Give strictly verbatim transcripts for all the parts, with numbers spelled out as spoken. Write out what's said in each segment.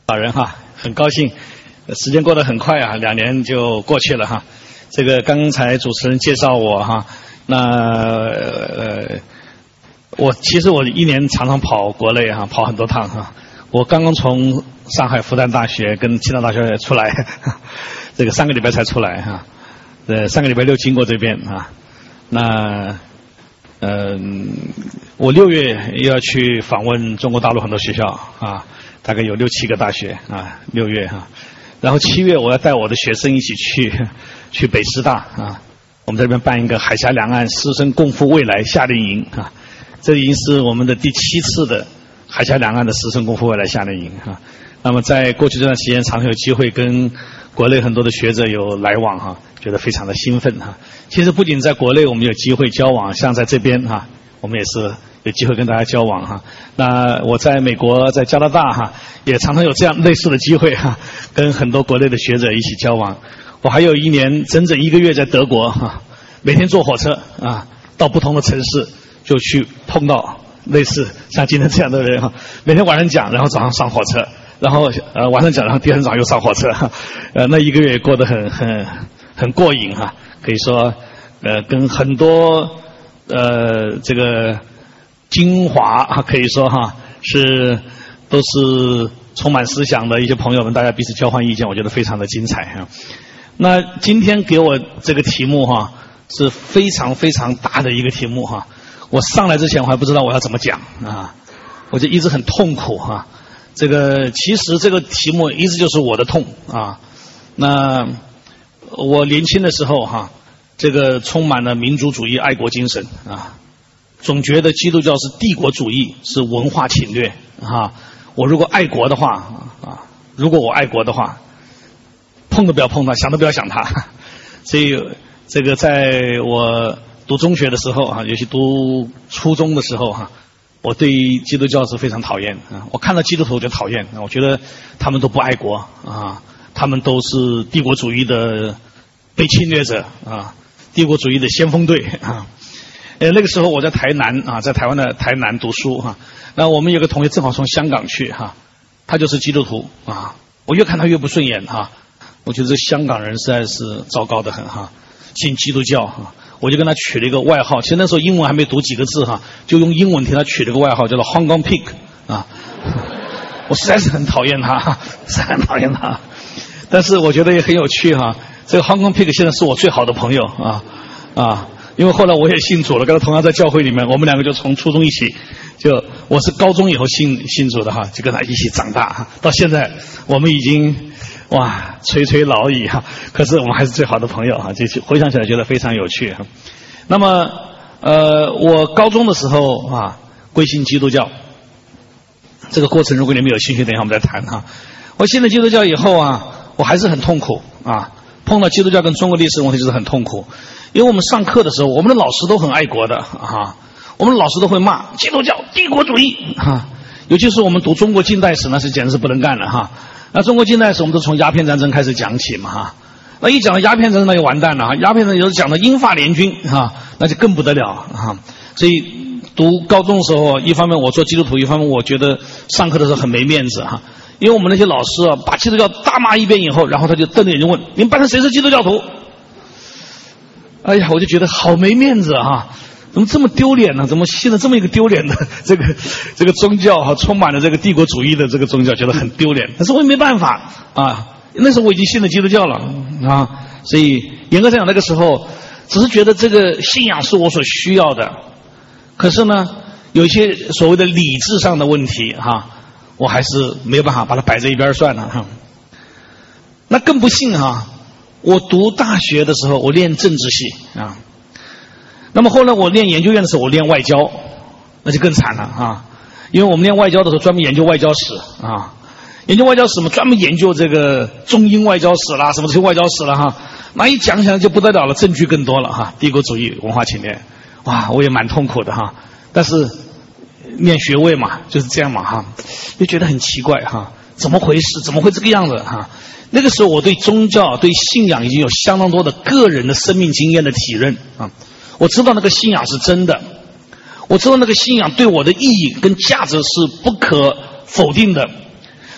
老人哈，很高兴，时间过得很快啊，两年就过去了哈。这个刚才主持人介绍我哈，那呃，我其实我一年常常跑国内哈，跑很多趟哈。我刚刚从上海复旦大学跟青岛大学出来，这个上个礼拜才出来哈，呃，上个礼拜六经过这边啊，那。嗯，我六月要去访问中国大陆很多学校啊，大概有六七个大学啊，六月哈、啊，然后七月我要带我的学生一起去去北师大啊，我们这边办一个海峡两岸师生共赴未来夏令营啊，这已经是我们的第七次的海峡两岸的师生共赴未来夏令营啊。那么在过去这段时间，常常有机会跟国内很多的学者有来往哈、啊，觉得非常的兴奋哈、啊。其实不仅在国内我们有机会交往，像在这边哈、啊，我们也是有机会跟大家交往哈、啊。那我在美国，在加拿大哈、啊，也常常有这样类似的机会哈、啊，跟很多国内的学者一起交往。我还有一年整整一个月在德国哈、啊，每天坐火车啊，到不同的城市就去碰到类似像今天这样的人哈、啊，每天晚上讲，然后早上上火车。然后呃晚上讲，然后第二天早上又上火车，呃那一个月过得很很很过瘾哈、啊，可以说呃跟很多呃这个精华啊，可以说哈是都是充满思想的一些朋友们，大家彼此交换意见，我觉得非常的精彩啊。那今天给我这个题目哈、啊、是非常非常大的一个题目哈、啊，我上来之前我还不知道我要怎么讲啊，我就一直很痛苦哈、啊。这个其实这个题目一直就是我的痛啊。那我年轻的时候哈、啊，这个充满了民族主义、爱国精神啊，总觉得基督教是帝国主义，是文化侵略啊。我如果爱国的话啊，如果我爱国的话，碰都不要碰它，想都不要想它。所以这个在我读中学的时候啊，尤其读初中的时候哈、啊。我对基督教是非常讨厌啊！我看到基督徒就讨厌啊！我觉得他们都不爱国啊，他们都是帝国主义的被侵略者啊，帝国主义的先锋队啊！呃，那个时候我在台南啊，在台湾的台南读书哈、啊。那我们有个同学正好从香港去哈、啊，他就是基督徒啊。我越看他越不顺眼哈、啊，我觉得这香港人实在是糟糕的很哈、啊，信基督教哈、啊。我就跟他取了一个外号，其实那时候英文还没读几个字哈，就用英文替他取了个外号，叫做 Hong Kong Pig 啊。我实在是很讨厌他，实在很讨厌他。但是我觉得也很有趣哈。这个 Hong Kong Pig 现在是我最好的朋友啊啊，因为后来我也信主了，跟他同样在教会里面，我们两个就从初中一起，就我是高中以后信信主的哈，就跟他一起长大，到现在我们已经。哇，垂垂老矣哈！可是我们还是最好的朋友哈，这回想起来觉得非常有趣哈。那么，呃，我高中的时候啊，归信基督教，这个过程如果你们有兴趣，等一下我们再谈哈。我信了基督教以后啊，我还是很痛苦啊，碰到基督教跟中国历史问题就是很痛苦，因为我们上课的时候，我们的老师都很爱国的啊，我们老师都会骂基督教帝国主义啊，尤其是我们读中国近代史，那是简直是不能干了哈。那中国近代史我们都从鸦片战争开始讲起嘛哈，那一讲到鸦片战争那就完蛋了哈，鸦片战争有时讲到英法联军哈，那就更不得了哈。所以读高中的时候，一方面我做基督徒，一方面我觉得上课的时候很没面子哈，因为我们那些老师啊，把基督教大骂一遍以后，然后他就瞪着眼睛问：你们班上谁是基督教徒？哎呀，我就觉得好没面子哈。怎么这么丢脸呢？怎么信了这么一个丢脸的这个这个宗教哈，充满了这个帝国主义的这个宗教，觉得很丢脸。但是我也没办法啊，那时候我已经信了基督教了啊，所以严格上讲，那个时候只是觉得这个信仰是我所需要的。可是呢，有一些所谓的理智上的问题哈、啊，我还是没有办法把它摆在一边算了哈、啊。那更不幸哈、啊，我读大学的时候，我练政治系啊。那么后来我念研究院的时候，我练外交，那就更惨了啊！因为我们练外交的时候专门研究外交史啊，研究外交史嘛，专门研究这个中英外交史啦，什么这些外交史了哈。那一讲起来就不得了了，证据更多了哈，帝国主义、文化侵略，哇，我也蛮痛苦的哈。但是念学位嘛，就是这样嘛哈，就觉得很奇怪哈，怎么回事？怎么会这个样子哈？那个时候我对宗教、对信仰已经有相当多的个人的生命经验的体认啊。我知道那个信仰是真的，我知道那个信仰对我的意义跟价值是不可否定的。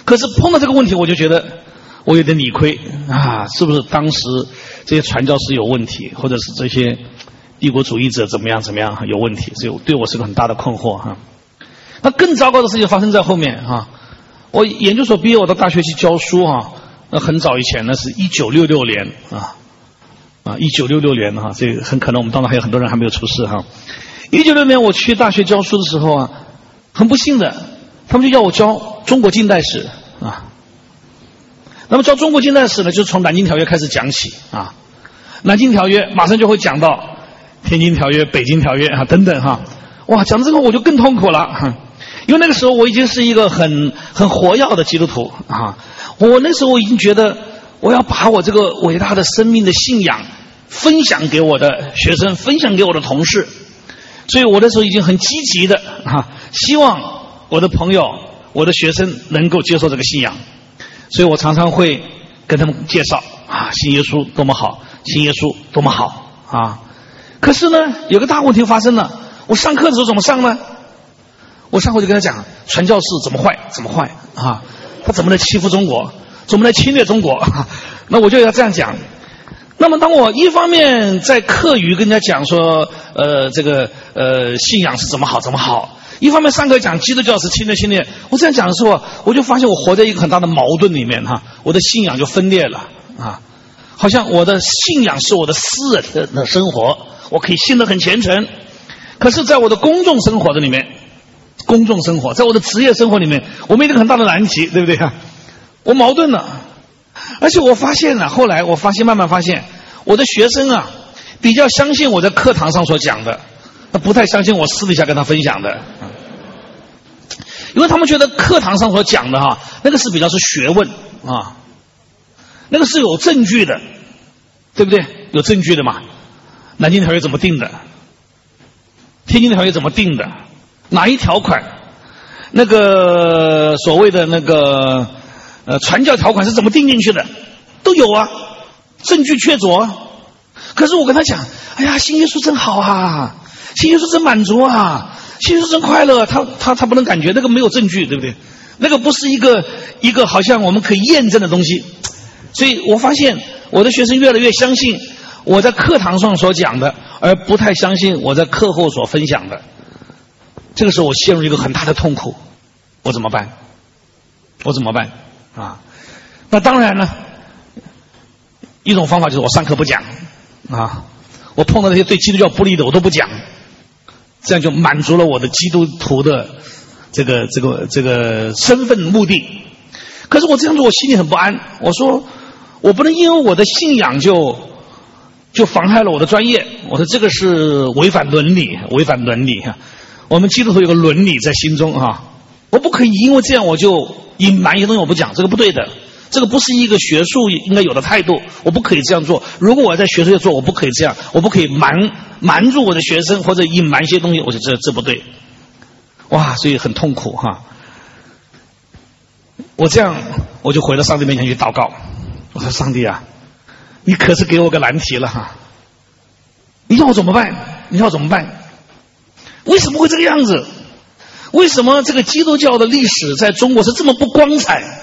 可是碰到这个问题，我就觉得我有点理亏啊，是不是当时这些传教士有问题，或者是这些帝国主义者怎么样怎么样有问题，所以对我是个很大的困惑哈。那更糟糕的事情发生在后面哈。我研究所毕业，我到大学去教书哈。那很早以前，那是一九六六年啊啊，一九六六年哈，这个很可能我们当中还有很多人还没有出世哈。一九六六年我去大学教书的时候啊，很不幸的，他们就要我教中国近代史啊。那么教中国近代史呢，就是从南京条约开始讲起啊。南京条约马上就会讲到天津条约、北京条约啊等等哈。哇，讲到这个我就更痛苦了哈，因为那个时候我已经是一个很很活跃的基督徒啊。我那时候已经觉得我要把我这个伟大的生命的信仰分享给我的学生，分享给我的同事，所以我那时候已经很积极的啊，希望我的朋友、我的学生能够接受这个信仰。所以我常常会跟他们介绍啊，信耶稣多么好，信耶稣多么好啊。可是呢，有个大问题发生了，我上课的时候怎么上呢？我上课就跟他讲，传教士怎么坏，怎么坏啊，他怎么能欺负中国，怎么能侵略中国啊？那我就要这样讲。那么当我一方面在课余跟人家讲说，呃，这个呃信仰是怎么好怎么好，一方面上课讲基督教是侵略侵略，我这样讲的时候，我就发现我活在一个很大的矛盾里面哈，我的信仰就分裂了啊，好像我的信仰是我的私人的生活，我可以信得很虔诚，可是在我的公众生活的里面，公众生活，在我的职业生活里面，我面临一个很大的难题，对不对啊？我矛盾了。而且我发现了，后来我发现慢慢发现，我的学生啊，比较相信我在课堂上所讲的，他不太相信我私底下跟他分享的，因为他们觉得课堂上所讲的哈，那个是比较是学问啊，那个是有证据的，对不对？有证据的嘛。南京条约怎么定的？天津条约怎么定的？哪一条款？那个所谓的那个呃传教条款是怎么定进去的？都有啊，证据确凿啊。可是我跟他讲，哎呀，信耶稣真好啊，信耶稣真满足啊，信耶稣真快乐。他他他不能感觉那个没有证据，对不对？那个不是一个一个好像我们可以验证的东西。所以我发现我的学生越来越相信我在课堂上所讲的，而不太相信我在课后所分享的。这个时候我陷入一个很大的痛苦，我怎么办？我怎么办啊？那当然了，一种方法就是我上课不讲啊，我碰到那些对基督教不利的我都不讲，这样就满足了我的基督徒的这个这个这个身份目的。可是我这样做我心里很不安，我说我不能因为我的信仰就就妨害了我的专业，我说这个是违反伦理，违反伦理哈。我们基督徒有个伦理在心中哈，我不可以因为这样我就隐瞒一些东西我不讲，这个不对的，这个不是一个学术应该有的态度，我不可以这样做。如果我在学术界做，我不可以这样，我不可以瞒瞒住我的学生或者隐瞒一些东西，我说这这不对。哇，所以很痛苦哈。我这样我就回到上帝面前去祷告，我说上帝啊，你可是给我个难题了哈，你让我怎么办？你让我怎么办？为什么会这个样子？为什么这个基督教的历史在中国是这么不光彩？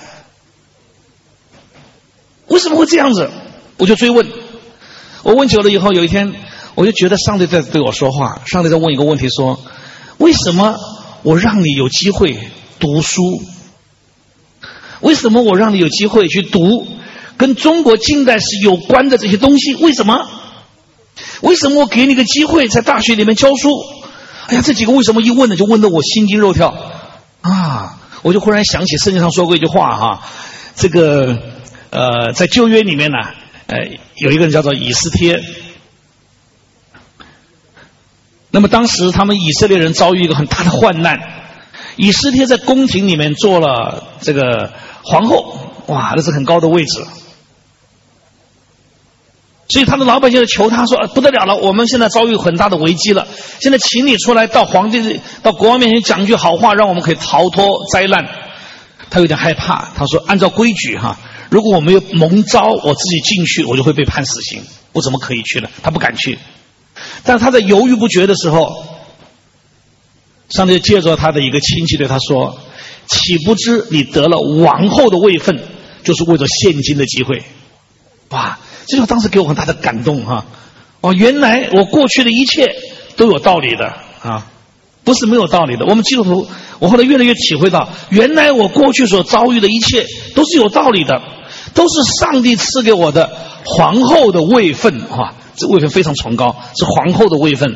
为什么会这样子？我就追问，我问久了以后，有一天我就觉得上帝在对我说话，上帝在问一个问题说，为什么我让你有机会读书？为什么我让你有机会去读跟中国近代史有关的这些东西？为什么？为什么我给你个机会在大学里面教书？哎呀，这几个为什么一问呢，就问得我心惊肉跳啊！我就忽然想起圣经上说过一句话哈，这个呃，在旧约里面呢，呃，有一个人叫做以斯帖。那么当时他们以色列人遭遇一个很大的患难，以斯帖在宫廷里面做了这个皇后，哇，那是很高的位置。所以他的老百姓就求他说，不得了了，我们现在遭遇很大的危机了，现在请你出来到皇帝到国王面前讲句好话，让我们可以逃脱灾难。他有点害怕，他说按照规矩哈，如果我没有蒙召我自己进去，我就会被判死刑，我怎么可以去呢？他不敢去。但是他在犹豫不决的时候，上帝借着他的一个亲戚对他说， 岂不知你得了王后的位分，就是为了现今的机会。哇，这就当时给我很大的感动哈、啊！哦，原来我过去的一切都有道理的啊，不是没有道理的。我们基督徒，我后来越来越体会到，原来我过去所遭遇的一切都是有道理的，都是上帝赐给我的皇后的位分啊，这位分非常崇高，是皇后的位分。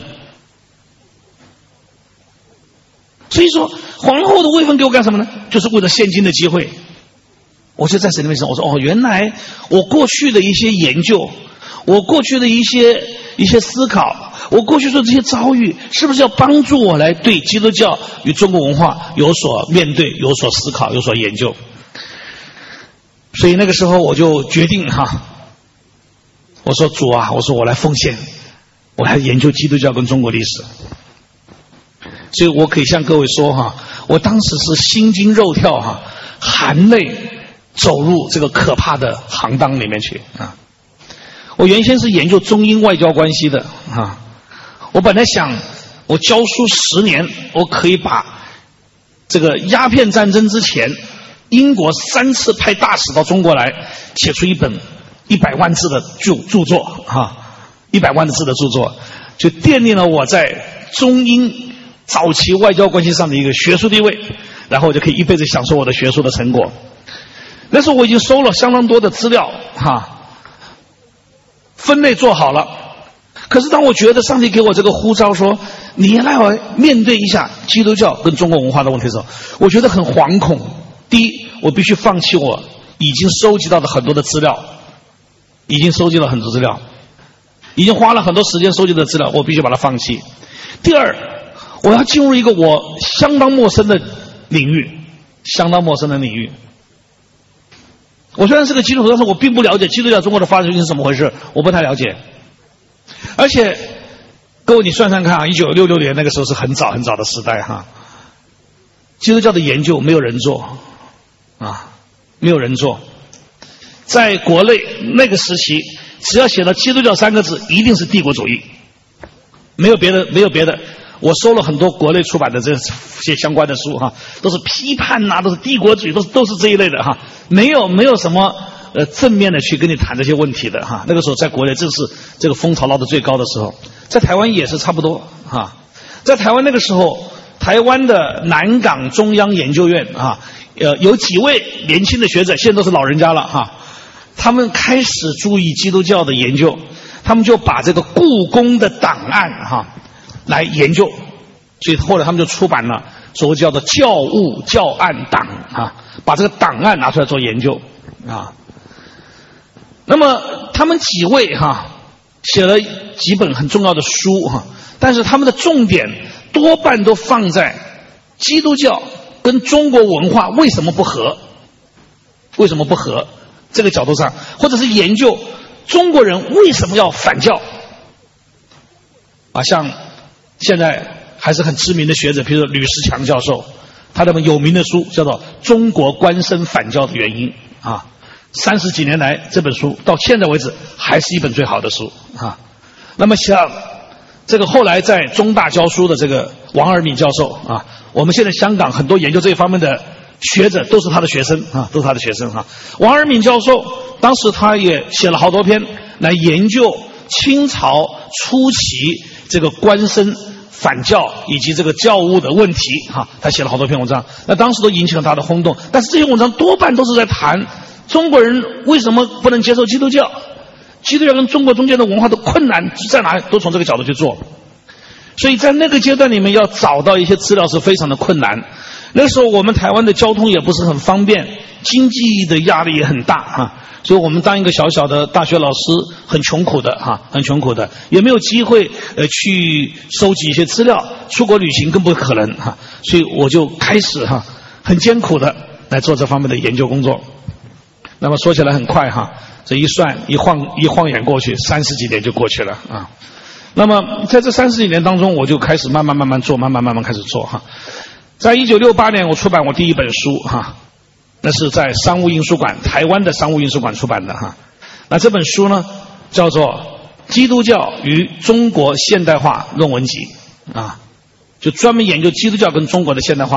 所以说，皇后的位分给我干什么呢？就是为了现今的机会。我就在神里面想，我说哦，原来我过去的一些研究，我过去的一些一些思考，我过去说这些遭遇，是不是要帮助我来对基督教与中国文化有所面对、有所思考、有所研究？所以那个时候我就决定哈，我说主啊，我说我来奉献，我来研究基督教跟中国历史。所以我可以向各位说哈，我当时是心惊肉跳哈，含泪走入这个可怕的行当里面去啊！我原先是研究中英外交关系的啊，我本来想我教书十年，我可以把这个鸦片战争之前英国三次派大使到中国来，写出一本一百万字的著著作啊，一百万字的著作，就奠定了我在中英早期外交关系上的一个学术地位，然后我就可以一辈子享受我的学术的成果。那时候我已经收了相当多的资料哈，分类做好了。可是当我觉得上帝给我这个呼召说你来面对一下基督教跟中国文化的问题的时候，我觉得很惶恐。第一，我必须放弃我已经收集到的很多的资料，已经收集了很多资料，已经花了很多时间收集的资料，我必须把它放弃。第二，我要进入一个我相当陌生的领域，相当陌生的领域。我虽然是个基督徒，但是我并不了解基督教中国的发展究竟是怎么回事，我不太了解。而且，各位你算算看啊，一九六六年那个时候是很早很早的时代哈，基督教的研究没有人做啊，没有人做。在国内那个时期，只要写了基督教三个字，一定是帝国主义，没有别的，没有别的。我收了很多国内出版的这些相关的书哈，都是批判呐、啊，都是帝国主义，都是都是这一类的哈，没有没有什么呃正面的去跟你谈这些问题的哈。那个时候在国内正是这个风潮闹得最高的时候，在台湾也是差不多哈。在台湾那个时候，台湾的南港中央研究院啊，呃有几位年轻的学者，现在都是老人家了哈，他们开始注意基督教的研究，他们就把这个故宫的档案哈来研究，所以后来他们就出版了所谓叫做教务教案档啊，把这个档案拿出来做研究啊。那么他们几位哈写了几本很重要的书哈，但是他们的重点多半都放在基督教跟中国文化为什么不合，为什么不合这个角度上，或者是研究中国人为什么要反教啊，像现在还是很知名的学者，比如说吕石强教授，他那本有名的书叫做《中国官绅反教的原因》啊，三十几年来这本书到现在为止还是一本最好的书啊。那么像这个后来在中大教书的这个王尔敏教授啊，我们现在香港很多研究这一方面的学者都是他的学生啊，都是他的学生哈、啊。王尔敏教授当时他也写了好多篇来研究清朝初期这个官绅反教以及这个教务的问题哈，他写了好多篇文章，那当时都引起了他的轰动。但是这些文章多半都是在谈中国人为什么不能接受基督教，基督教跟中国中间的文化的困难在哪里，都从这个角度去做。所以在那个阶段里面要找到一些资料是非常的困难。那个时候我们台湾的交通也不是很方便，经济的压力也很大哈，所以我们当一个小小的大学老师很穷苦的哈，很穷苦的，也没有机会呃去收集一些资料，出国旅行更不可能哈，所以我就开始哈很艰苦的来做这方面的研究工作。那么说起来很快哈，这一算一晃一晃眼过去，三十几年就过去了啊。那么在这三十几年当中，我就开始慢慢慢慢做，慢慢慢慢开始做哈。在一九六八年，我出版我第一本书哈，那是在商务印书馆，台湾的商务印书馆出版的哈。那这本书呢，叫做《基督教与中国现代化论文集》啊，就专门研究基督教跟中国的现代化。那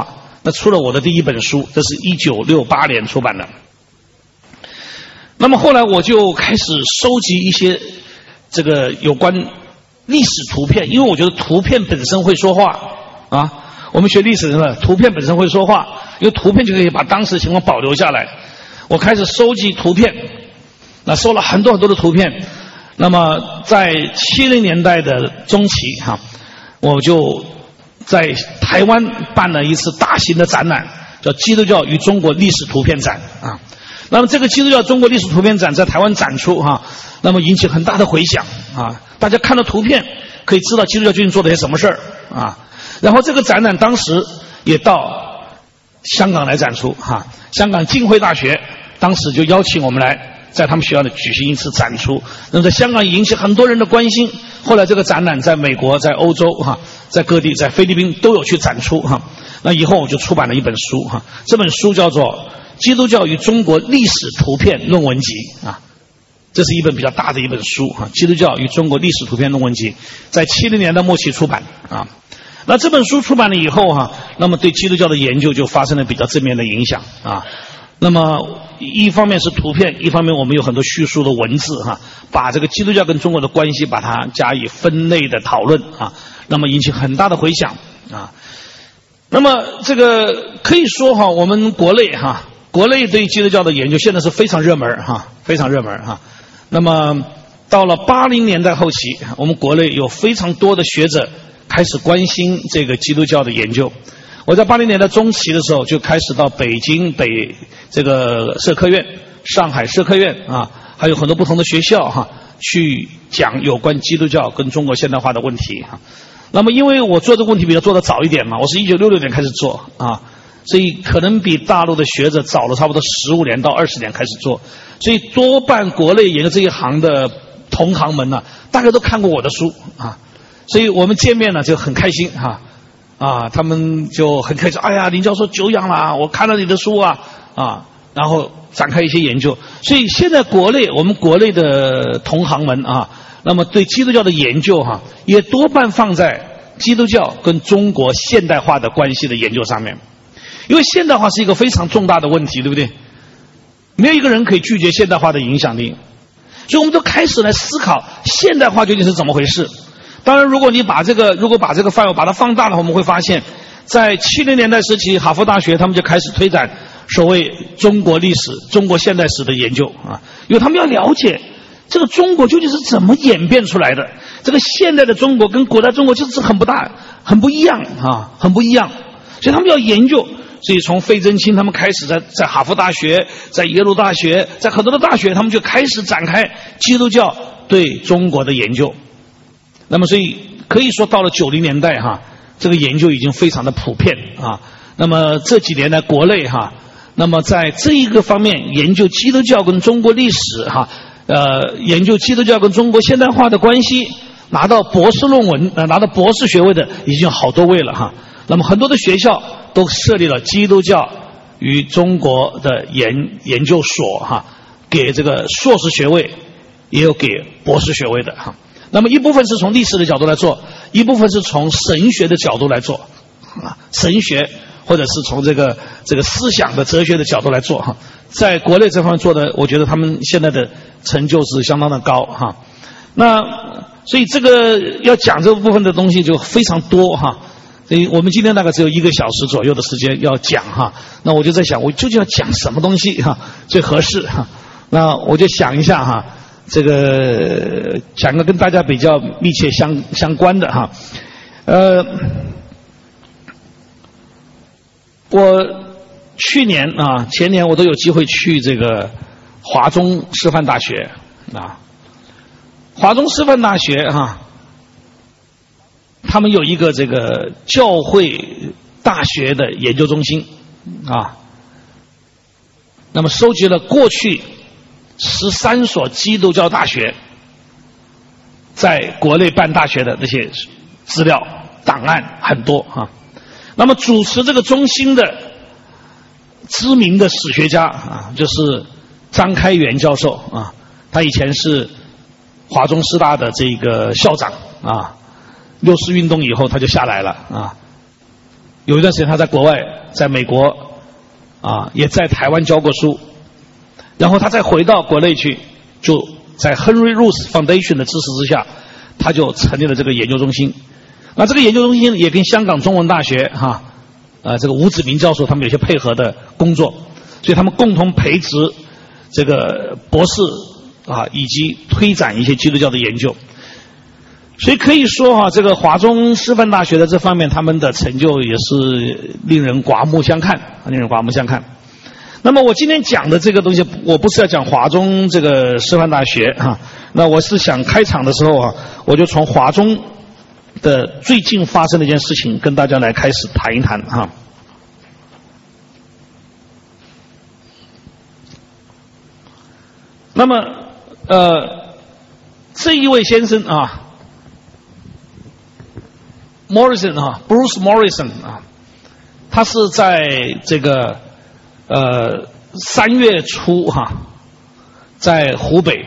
那出了我的第一本书，这是一九六八年出版的。那么后来我就开始收集一些这个有关历史图片，因为我觉得图片本身会说话啊。我们学历史的图片本身会说话，因为图片就可以把当时的情况保留下来。我开始收集图片，那收了很多很多的图片。那么在七零年代的中期哈、啊，我就在台湾办了一次大型的展览，叫基督教与中国历史图片展啊。那么这个基督教中国历史图片展在台湾展出哈、啊，那么引起很大的回响啊。大家看到图片可以知道基督教究竟做了些什么事儿啊。然后这个展览当时也到香港来展出哈、啊，香港浸会大学当时就邀请我们来在他们学校里举行一次展出。那么在香港引起很多人的关心，后来这个展览在美国、在欧洲哈、啊，在各地、在菲律宾都有去展出哈、啊。那以后我就出版了一本书哈、啊，这本书叫做《基督教与中国历史图片论文集》啊。这是一本比较大的一本书啊，《基督教与中国历史图片论文集》在七零年代末期出版啊。那这本书出版了以后哈、啊，那么对基督教的研究就发生了比较正面的影响啊。那么一方面是图片，一方面我们有很多叙述的文字哈、啊，把这个基督教跟中国的关系把它加以分类的讨论啊，那么引起很大的回响啊。那么这个可以说哈、啊，我们国内哈、啊，国内对基督教的研究现在是非常热门哈、啊，非常热门哈、啊。那么到了八零年代后期，我们国内有非常多的学者开始关心这个基督教的研究。我在八零年代中期的时候就开始到北京北这个社科院、上海社科院啊，还有很多不同的学校哈、啊，去讲有关基督教跟中国现代化的问题哈、啊。那么因为我做这个问题比较做得早一点嘛，我是一九六六年开始做啊，所以可能比大陆的学者早了差不多十五年到二十年开始做，所以多半国内研究这一行的同行们呢、啊，大概都看过我的书啊，所以我们见面呢就很开心哈。啊啊，他们就很开心，哎呀，林教授久仰了，我看了你的书啊，啊，然后展开一些研究。所以现在国内我们国内的同行们啊，那么对基督教的研究哈、啊，也多半放在基督教跟中国现代化的关系的研究上面，因为现代化是一个非常重大的问题，对不对？没有一个人可以拒绝现代化的影响力，所以我们都开始来思考现代化究竟是怎么回事。当然，如果你把这个如果把这个范围把它放大了，我们会发现，在七零年代时期，哈佛大学他们就开始推展所谓中国历史、中国现代史的研究啊，因为他们要了解这个中国究竟是怎么演变出来的。这个现代的中国跟古代中国就是很不大、很不一样啊，很不一样，所以他们要研究。所以从费正清他们开始在，在在哈佛大学、在耶鲁大学、在很多的大学，他们就开始展开基督教对中国的研究。那么，所以可以说，到了九零年代哈，这个研究已经非常的普遍啊。那么这几年呢，国内哈，那么在这一个方面研究基督教跟中国历史哈，呃，研究基督教跟中国现代化的关系，拿到博士论文、呃、拿到博士学位的已经有好多位了哈。那么很多的学校都设立了基督教与中国的研研究所哈，给这个硕士学位，也有给博士学位的哈。那么一部分是从历史的角度来做，一部分是从神学的角度来做啊，神学或者是从这个这个思想的哲学的角度来做哈。在国内这方面做的，我觉得他们现在的成就是相当的高哈。那所以这个要讲这部分的东西就非常多哈。所以我们今天大概只有一个小时左右的时间要讲哈。那我就在想，我究竟要讲什么东西哈最合适哈？那我就想一下哈。这个讲个跟大家比较密切相相关的哈，呃，我去年啊前年我都有机会去这个华中师范大学啊，华中师范大学哈、啊，他们有一个这个教会大学的研究中心啊，那么收集了过去十三所基督教大学在国内办大学的那些资料档案很多啊。那么主持这个中心的知名的史学家啊，就是张开元教授啊，他以前是华中师大的这个校长啊，六四运动以后他就下来了啊。 有一段时间他在国外，在美国啊，也在台湾教过书，然后他再回到国内去，就在 Henry Luce Foundation 的支持之下，他就成立了这个研究中心。那这个研究中心也跟香港中文大学哈、啊，呃，这个吴子明教授他们有些配合的工作，所以他们共同培植这个博士啊，以及推展一些基督教的研究。所以可以说哈、啊，这个华中师范大学的这方面，他们的成就也是令人刮目相看，令人刮目相看。那么我今天讲的这个东西，我不是要讲华中这个师范大学哈、啊，那我是想开场的时候啊，我就从华中的最近发生的一件事情跟大家来开始谈一谈哈、啊。那么呃，这一位先生啊 ，Morrison 啊 ，Bruce Morrison 啊，他是在这个呃三月初哈、啊，在湖北，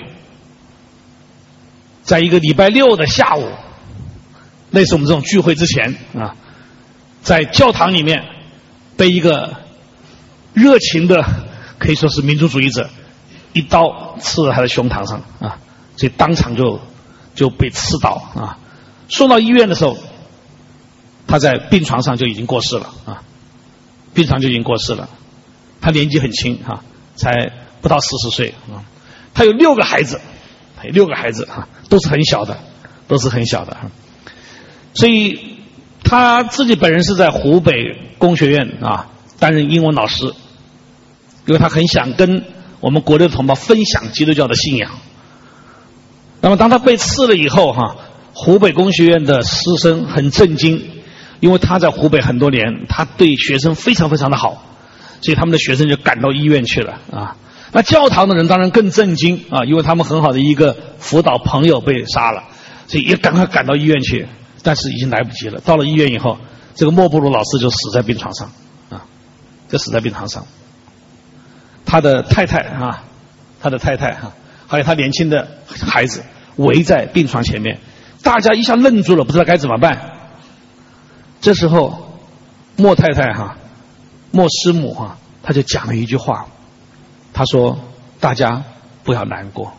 在一个礼拜六的下午。类似我们这种聚会之前啊，在教堂里面被一个热情的可以说是民族主义者一刀刺在他的胸膛上啊，所以当场就就被刺倒啊。送到医院的时候，他在病床上就已经过世了啊，病床就已经过世了。他年纪很轻啊，才不到四十岁啊。他有六个孩子，他有六个孩子啊，都是很小的，都是很小的啊。所以他自己本人是在湖北工学院啊担任英文老师，因为他很想跟我们国内的同胞分享基督教的信仰。那么当他被刺了以后哈、啊，湖北工学院的师生很震惊，因为他在湖北很多年，他对学生非常非常的好，所以他们的学生就赶到医院去了啊。那教堂的人当然更震惊啊，因为他们很好的一个辅导朋友被杀了，所以也赶快赶到医院去。但是已经来不及了，到了医院以后，这个莫布鲁老师就死在病床上啊，就死在病床上。他的太太啊，他的太太哈、啊，还有他年轻的孩子围在病床前面，大家一下愣住了，不知道该怎么办。这时候，莫太太哈、啊，莫师母哈、啊，他就讲了一句话，他说：“大家不要难过，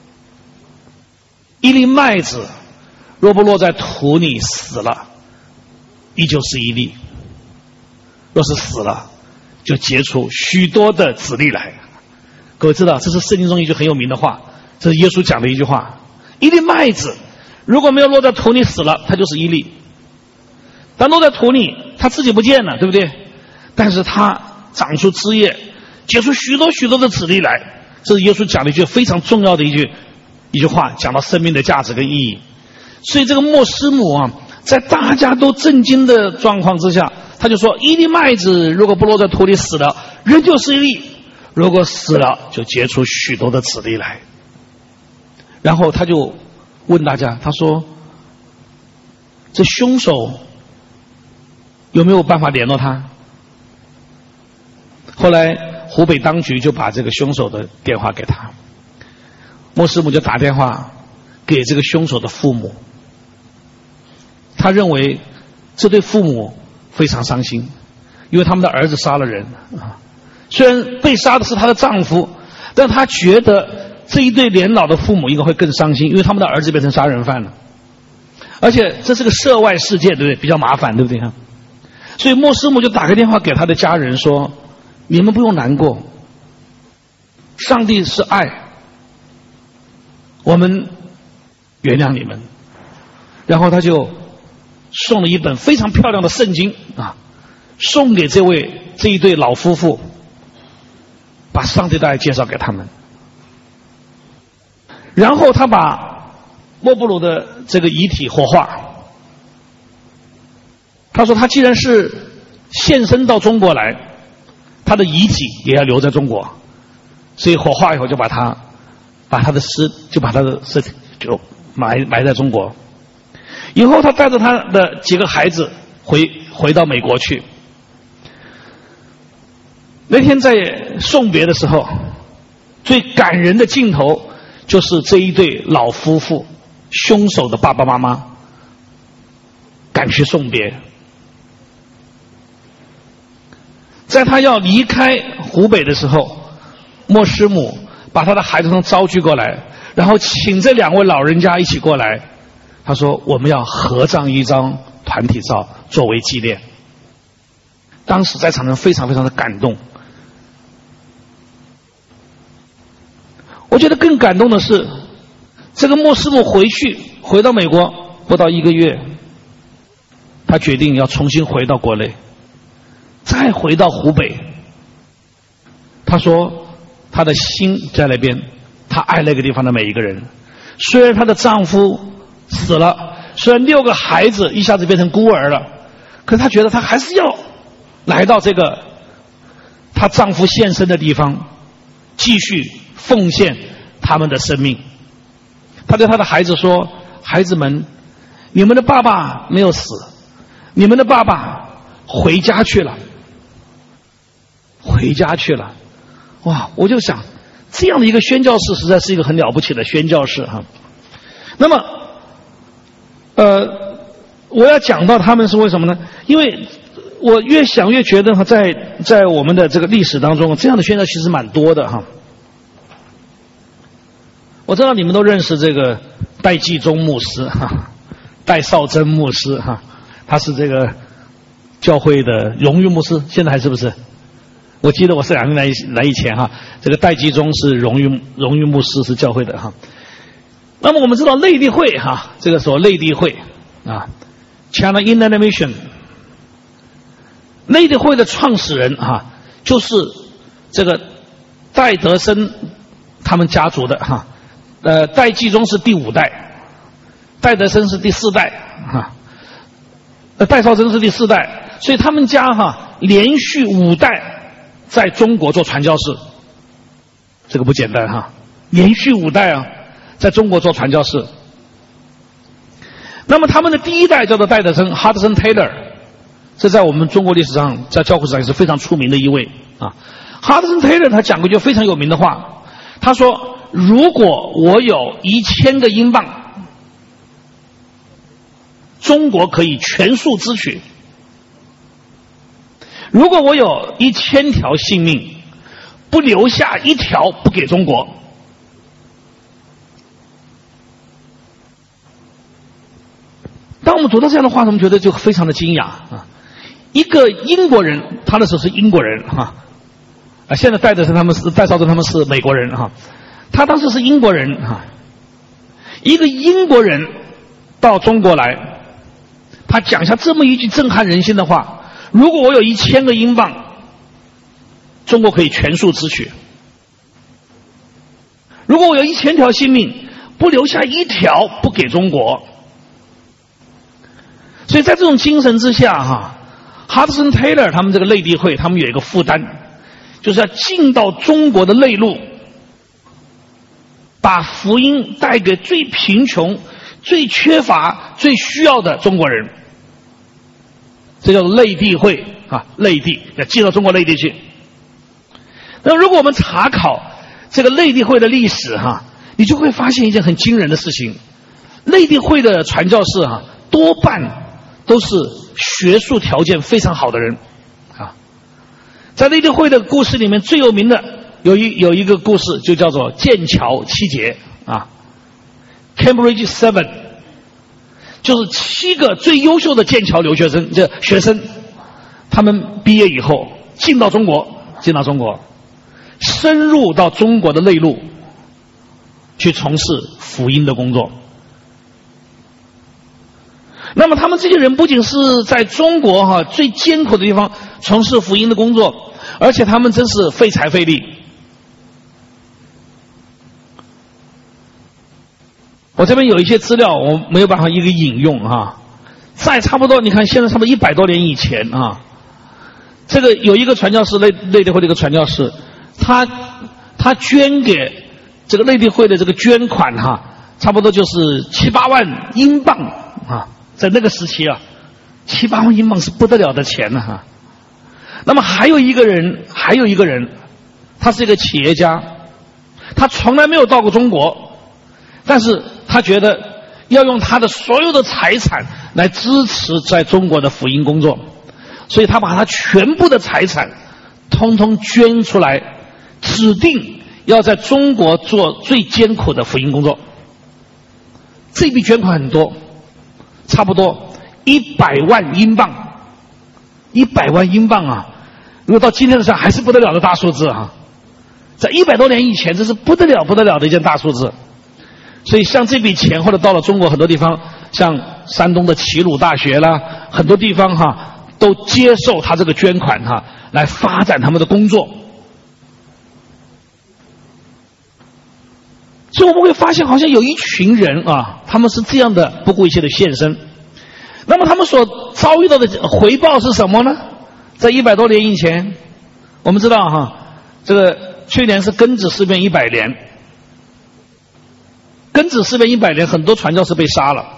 一粒麦子。”若不落在土里死了，依旧是一粒；若是死了，就结出许多的子粒来。各位知道，这是圣经中一句很有名的话，这是耶稣讲的一句话：一粒麦子如果没有落在土里死了，它就是一粒；但落在土里，它自己不见了，对不对？但是它长出枝叶，结出许多许多的子粒来。这是耶稣讲的一句非常重要的一句一句话，讲到生命的价值跟意义。所以这个莫师母啊，在大家都震惊的状况之下，他就说：一粒麦子如果不落在土里死了，仍旧是一粒；如果死了，就结出许多的子粒来。然后他就问大家，他说：这凶手有没有办法联络他？后来湖北当局就把这个凶手的电话给他，莫师母就打电话给这个凶手的父母。他认为这对父母非常伤心，因为他们的儿子杀了人啊。虽然被杀的是他的丈夫，但他觉得这一对年老的父母应该会更伤心，因为他们的儿子变成杀人犯了。而且这是个涉外事件，对不对？比较麻烦，对不对？所以莫师母就打个电话给他的家人说：你们不用难过，上帝是爱，我们原谅你们。然后他就送了一本非常漂亮的圣经啊，送给这位这一对老夫妇，把上帝的爱介绍给他们。然后他把莫布鲁的这个遗体火化。他说他既然是现身到中国来，他的遗体也要留在中国，所以火化以后就把他把他的尸就把他的尸体就埋埋在中国。以后他带着他的几个孩子回回到美国去。那天在送别的时候，最感人的镜头就是这一对老夫妇，凶手的爸爸妈妈赶去送别。 在他要离开湖北的时候，莫师母把他的孩子们招聚过来，然后请这两位老人家一起过来。他说：“我们要合照一张团体照作为纪念。”当时在场人非常非常的感动。我觉得更感动的是，这个莫师母回去回到美国不到一个月，他决定要重新回到国内，再回到湖北。他说他的心在那边，他爱那个地方的每一个人。虽然她的丈夫死了，虽然六个孩子一下子变成孤儿了，可是她觉得她还是要来到这个她丈夫现身的地方，继续奉献他们的生命。她对她的孩子说：“孩子们，你们的爸爸没有死，你们的爸爸回家去了，回家去了。”哇！我就想，这样的一个宣教士实在是一个很了不起的宣教士哈。那么，呃，我要讲到他们是为什么呢？因为我越想越觉得哈，在在我们的这个历史当中，这样的宣教其实蛮多的哈。我知道你们都认识这个戴季忠牧师哈，戴绍珍牧师哈，他是这个教会的荣誉牧师，现在还是不是？我记得我是两年来来以前哈，这个戴季忠是荣誉荣誉牧师，是教会的哈。那么我们知道内地会哈，这个时候内地会啊 ，China Inland Mission， 内地会的创始人哈，就是这个戴德生他们家族的哈，呃，戴季忠是第五代，戴德生是第四代哈，呃，戴绍珍是第四代，所以他们家哈连续五代在中国做传教士，这个不简单哈，连续五代啊，在中国做传教士。那么他们的第一代叫做戴德生 Hudson Taylor， 这在我们中国历史上，在教会史上也是非常出名的一位啊。Hudson Taylor 他讲过一句非常有名的话，他说：“如果我有一千个英镑，中国可以全数支取；如果我有一千条性命，不留下一条不给中国。”当我们读到这样的话，我们觉得就非常的惊讶啊！一个英国人，他那时候是英国人哈，啊，现在戴德生他们是戴绍珍他们是美国人哈，他当时是英国人哈，一个英国人到中国来，他讲下这么一句震撼人心的话：如果我有一千个英镑，中国可以全数支取；如果我有一千条性命，不留下一条不给中国。所以在这种精神之下哈，哈德森 Taylor 他们这个内地会，他们有一个负担，就是要进到中国的内陆，把福音带给最贫穷、最缺乏、最需要的中国人。这叫做内地会啊，内地要进到中国内地去。那如果我们查考这个内地会的历史哈，你就会发现一件很惊人的事情：内地会的传教士哈，多半都是学术条件非常好的人啊。在内地会的故事里面，最有名的有一有一个故事，就叫做剑桥七杰啊 ，Cambridge Seven， 就是七个最优秀的剑桥留学生，这学生，他们毕业以后进到中国，进到中国，深入到中国的内陆，去从事福音的工作。那么他们这些人不仅是在中国哈、啊、最艰苦的地方从事福音的工作，而且他们真是费财费力。我这边有一些资料，我没有办法一个引用啊。在差不多你看现在差不多一百多年以前啊，这个有一个传教士，内内地会的一个传教士，他他捐给这个内地会的这个捐款哈、啊，差不多就是七八万英镑啊。在那个时期啊，七八万英镑是不得了的钱了、啊、哈。那么还有一个人，还有一个人，他是一个企业家，他从来没有到过中国，但是他觉得要用他的所有的财产来支持在中国的福音工作，所以他把他全部的财产通通捐出来，指定要在中国做最艰苦的福音工作。这笔捐款很多，差不多一百万英镑，一百万英镑啊！如果到今天的时候还是不得了的大数字啊！在一百多年以前，这是不得了不得了的一件大数字。所以像这笔钱或者到了中国很多地方，像山东的齐鲁大学啦，很多地方哈都接受他这个捐款哈，来发展他们的工作。所以我们会发现，好像有一群人啊，他们是这样的不顾一切的献身。那么他们所遭遇到的回报是什么呢？在一百多年以前，我们知道哈，这个去年是庚子事变一百年，庚子事变一百年，很多传教士被杀了。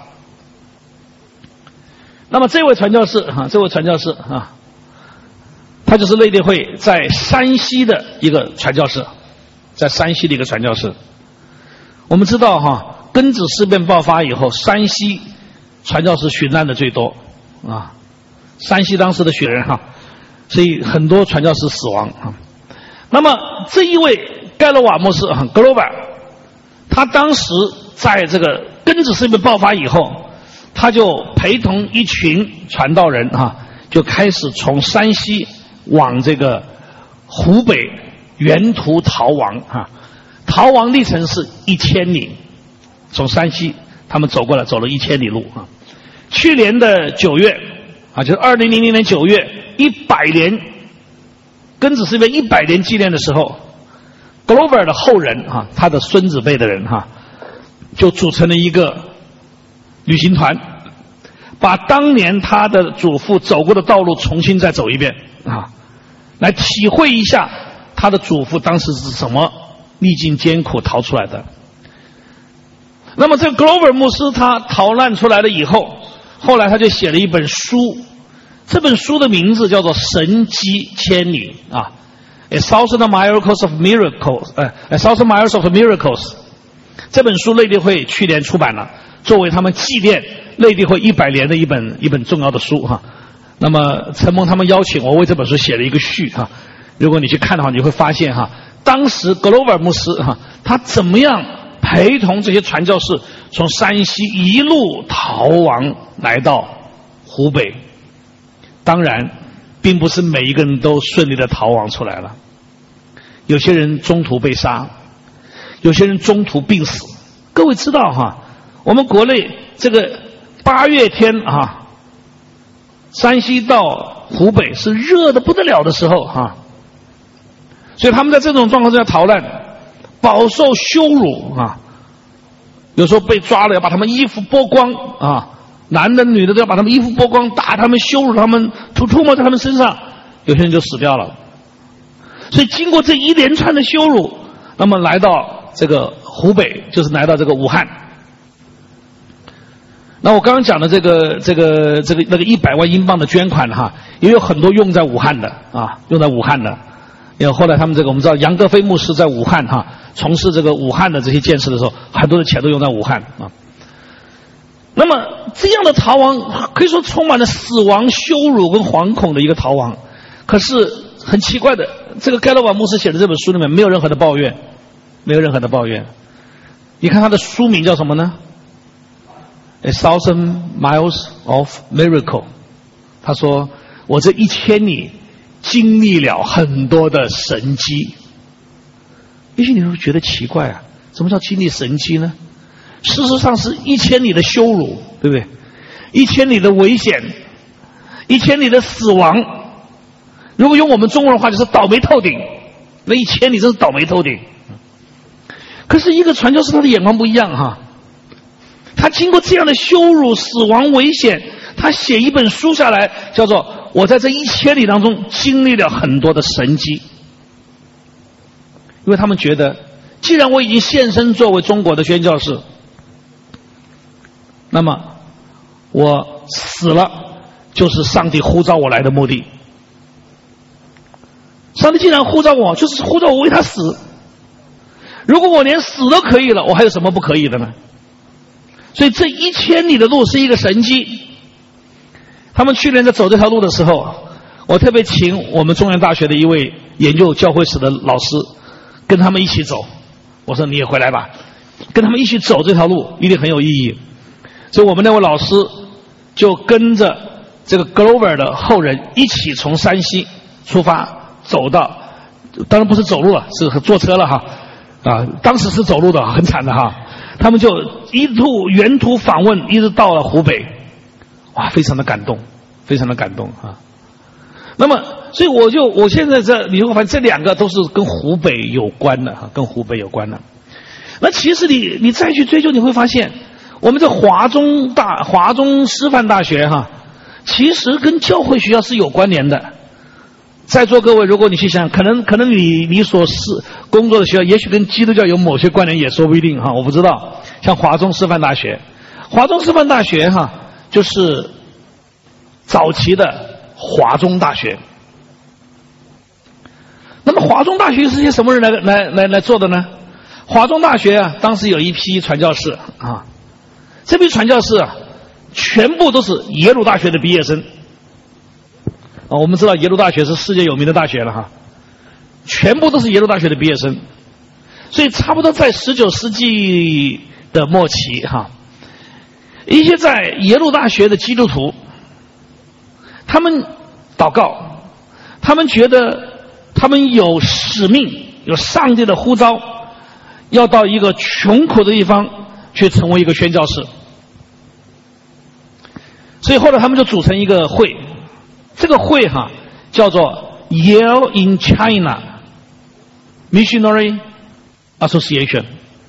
那么这位传教士哈，这位传教士啊，他就是内地会在山西的一个传教士，在山西的一个传教士。我们知道哈，庚子事变爆发以后，山西传教士殉难的最多啊，山西当时的雪人哈，所以很多传教士死亡啊。那么这一位盖洛瓦牧师哈 ，Glover， 他当时在这个庚子事变爆发以后，他就陪同一群传道人哈，就开始从山西往这个湖北沿途逃亡哈。逃亡历程是一千里，从山西他们走过来，走了一千里路啊。去年的九月啊，就是二零零零年九月，一百年庚子事变一百年纪念的时候 ，Glover 的后人哈，他的孙子辈的人哈，就组成了一个旅行团，把当年他的祖父走过的道路重新再走一遍啊，来体会一下他的祖父当时是什么历尽艰苦逃出来的。那么这个 Glover 牧师他逃难出来了以后，后来他就写了一本书，这本书的名字叫做《神迹千里》啊 ，A Thousand Miles of Miracles， 呃 ，A Thousand Miles of Miracles。这本书内地会去年出版了，作为他们纪念内地会一百年的一本一本重要的书哈。那么陈蒙他们邀请我为这本书写了一个序哈，如果你去看的话，你会发现哈。当时 Glover 牧师哈，他怎么样陪同这些传教士从山西一路逃亡来到湖北？当然，并不是每一个人都顺利的逃亡出来了，有些人中途被杀，有些人中途病死。各位知道哈，我们国内这个八月天啊，山西到湖北是热的不得了的时候哈。所以他们在这种状况之下逃难，饱受羞辱啊！有时候被抓了，要把他们衣服剥光啊，男的女的都要把他们衣服剥光，打他们、羞辱他们、吐唾沫在他们身上，有些人就死掉了。所以经过这一连串的羞辱，那么来到这个湖北，就是来到这个武汉。那我刚刚讲的这个、这个、这个那个一百万英镑的捐款哈，也有很多用在武汉的啊，用在武汉的。因为后来他们这个我们知道杨格飞牧师在武汉哈从事这个武汉的这些建设的时候，很多的钱都用在武汉啊。那么这样的逃亡可以说充满了死亡、羞辱跟惶恐的一个逃亡。可是很奇怪的，这个盖洛瓦牧师写的这本书里面没有任何的抱怨，没有任何的抱怨。你看他的书名叫什么呢？ A Thousand Miles of Miracle。 他说我这一千里经历了很多的神迹。也许你会觉得奇怪啊，什么叫经历神迹呢？事实上是一千里的羞辱，对不对？一千里的危险，一千里的死亡。如果用我们中国人话就是倒霉透顶，那一千里真是倒霉透顶。可是一个传教士他的眼光不一样哈，他经过这样的羞辱、死亡、危险，他写一本书下来，叫做我在这一千里当中经历了很多的神迹。因为他们觉得，既然我已经献身作为中国的宣教士，那么我死了就是上帝呼召我来的目的。上帝既然呼召我，就是呼召我为他死。如果我连死都可以了，我还有什么不可以的呢？所以这一千里的路是一个神迹。他们去年在走这条路的时候，我特别请我们中原大学的一位研究教会史的老师，跟他们一起走。我说你也回来吧，跟他们一起走这条路一定很有意义。所以我们那位老师就跟着这个 Glover 的后人一起从山西出发，走到，当然不是走路了，是坐车了哈，啊，当时是走路的，很惨的哈。他们就一路沿途访问，一直到了湖北，哇，非常的感动，非常的感动啊。那么，所以我就我现在这你会发现这两个都是跟湖北有关的哈，跟湖北有关的。那其实你你再去追究，你会发现，我们这华中大华中师范大学哈，其实跟教会学校是有关联的。在座各位，如果你去想，可能可能你你所是工作的学校，也许跟基督教有某些关联，也说不一定哈，我不知道。像华中师范大学，华中师范大学哈，就是早期的华中大学。那么华中大学是些什么人来来来来做的呢？华中大学啊，当时有一批传教士啊，这批传教士啊，全部都是耶鲁大学的毕业生。啊，我们知道耶鲁大学是世界有名的大学了哈，全部都是耶鲁大学的毕业生，所以差不多在十九世纪的末期哈，一些在耶鲁大学的基督徒，他们祷告，他们觉得他们有使命，有上帝的呼召，要到一个穷苦的地方去成为一个宣教士，所以后来他们就组成一个会。这个会哈叫做 Yale in China Missionary Association，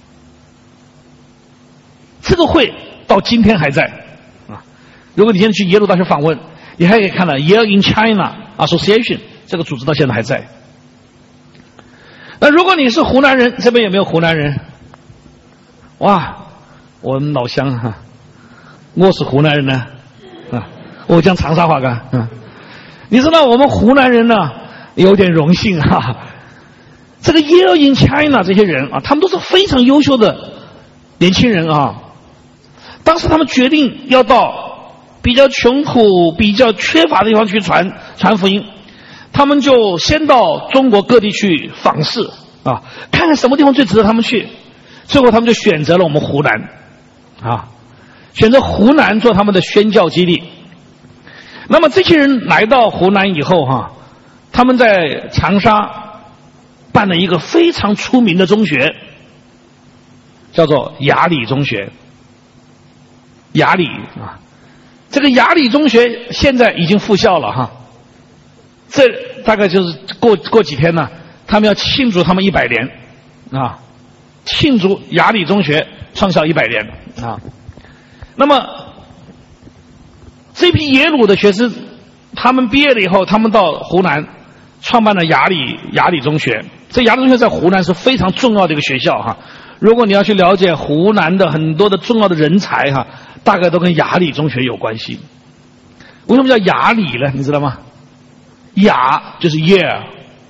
这个会到今天还在啊。如果你现在去耶鲁大学访问，你还可以看到 Yale in China Association 这个组织到现在还在。那如果你是湖南人，这边有没有湖南人？哇，我们老乡哈，我是湖南人呢啊，我讲长沙话的啊。你知道我们湖南人呢有点荣幸哈，这个 Yale in China 这些人啊，他们都是非常优秀的年轻人啊。当时他们决定要到比较穷苦、比较缺乏的地方去传传福音，他们就先到中国各地去访视啊，看看什么地方最值得他们去。最后他们就选择了我们湖南啊，选择湖南做他们的宣教基地。那么这些人来到湖南以后哈，他们在长沙办了一个非常出名的中学，叫做雅礼中学。雅礼啊，这个雅礼中学现在已经复校了哈。这大概就是过过几天呢，他们要庆祝他们一百年啊，庆祝雅礼中学创校一百年啊。那么这批耶鲁的学生，他们毕业了以后，他们到湖南创办了雅礼雅礼中学。这雅礼中学在湖南是非常重要的一个学校哈。如果你要去了解湖南的很多的重要的人才哈，大概都跟雅礼中学有关系。为什么叫雅礼呢？你知道吗？雅就是 year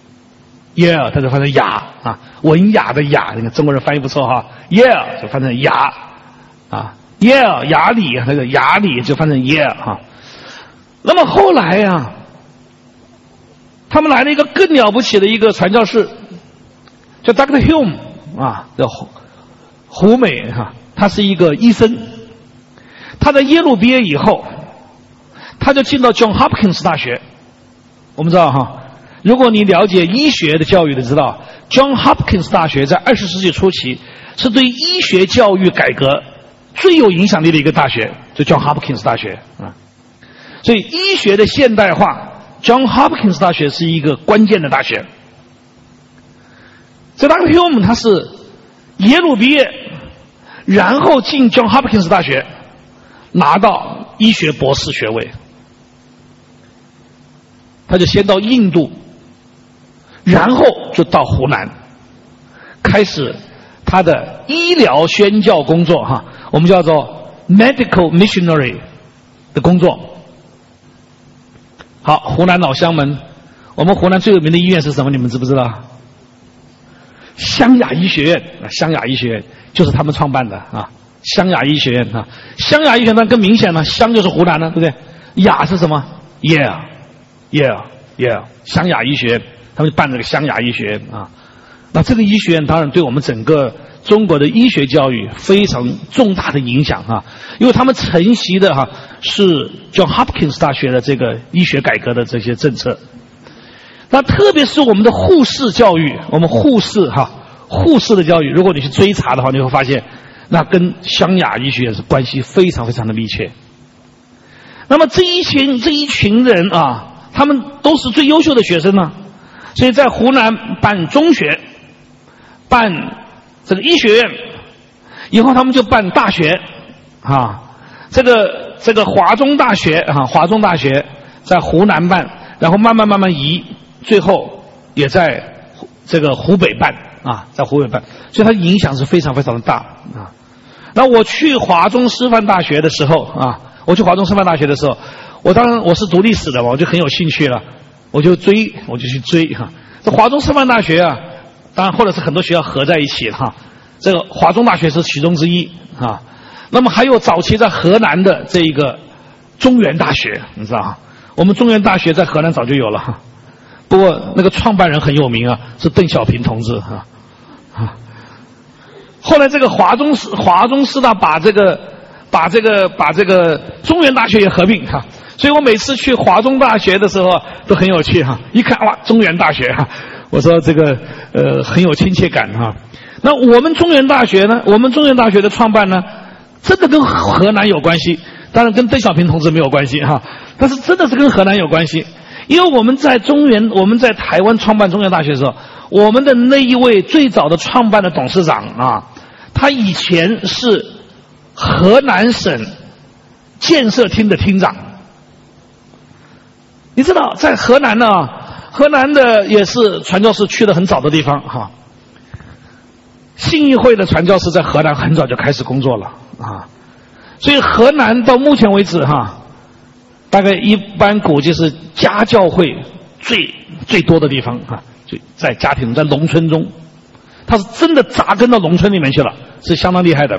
year， 它就翻成雅啊，文雅的雅，你看中国人翻译不错哈 ，year 就翻成雅啊。耶雅礼，那个雅礼就翻成耶哈。那么后来呀、啊，他们来了一个更了不起的一个传教士，叫 Doctor Hume 啊，叫胡胡美哈，他是一个医生。他在耶鲁毕业以后，他就进到 John Hopkins 大学。我们知道哈，如果你了解医学的教育的，知道 John Hopkins 大学在二十世纪初期是对医学教育改革最有影响力的一个大学，就 John Hopkins 大学啊。所以医学的现代化 ，John Hopkins 大学是一个关键的大学。这 Doctor Hume 他是耶鲁毕业，然后进 John Hopkins 大学，拿到医学博士学位。他就先到印度，然后就到湖南，开始他的医疗宣教工作哈，我们叫做 medical missionary 的工作。好，湖南老乡们，我们湖南最有名的医院是什么？你们知不知道？湘雅医学院，湘雅医学院就是他们创办的啊。湘雅医学院啊，湘雅医学院更明显了，湘就是湖南了，对不对？雅是什么 ？Yeah，Yeah，Yeah， 湘雅医学院他们就办这个湘雅医学院啊。那这个医学院当然对我们整个中国的医学教育非常重大的影响啊，因为他们承袭的哈、啊、是 John Hopkins 大学的这个医学改革的这些政策。那特别是我们的护士教育，我们护士哈、啊、护士的教育，如果你去追查的话，你会发现那跟湘雅医学院是关系非常非常的密切。那么这一群这一群人啊，他们都是最优秀的学生呢、啊，所以在湖南办中学，办这个医学院，以后他们就办大学啊，这个这个华中大学啊，华中大学在湖南办，然后慢慢慢慢移，最后也在这个湖北办啊，在湖北办，所以它影响是非常非常的大啊。那我去华中师范大学的时候啊，我去华中师范大学的时候，我当然我是读历史的嘛，我就很有兴趣了，我就追，我就去追哈、啊。这华中师范大学啊，当然或者是很多学校合在一起哈、啊，这个华中大学是其中之一啊。那么还有早期在河南的这一个中原大学，你知道啊？我们中原大学在河南早就有了哈，不过那个创办人很有名啊，是邓小平同志啊啊。后来这个华中师华中师大把这个把这个把这个中原大学也合并哈，所以我每次去华中大学的时候都很有趣哈，一看哇中原大学哈，我说这个呃很有亲切感哈。那我们中原大学呢，我们中原大学的创办呢，真的跟河南有关系，当然跟邓小平同志没有关系哈，但是真的是跟河南有关系，因为我们在中原我们在台湾创办中原大学的时候，我们的那一位最早的创办的董事长啊，他以前是河南省建设厅的厅长。你知道在河南呢，河南的也是传教士去的很早的地方哈。信义会的传教士在河南很早就开始工作了啊，所以河南到目前为止哈，大概一般估计是家教会最最多的地方啊，就在家庭在农村中，他是真的扎根到农村里面去了，是相当厉害的。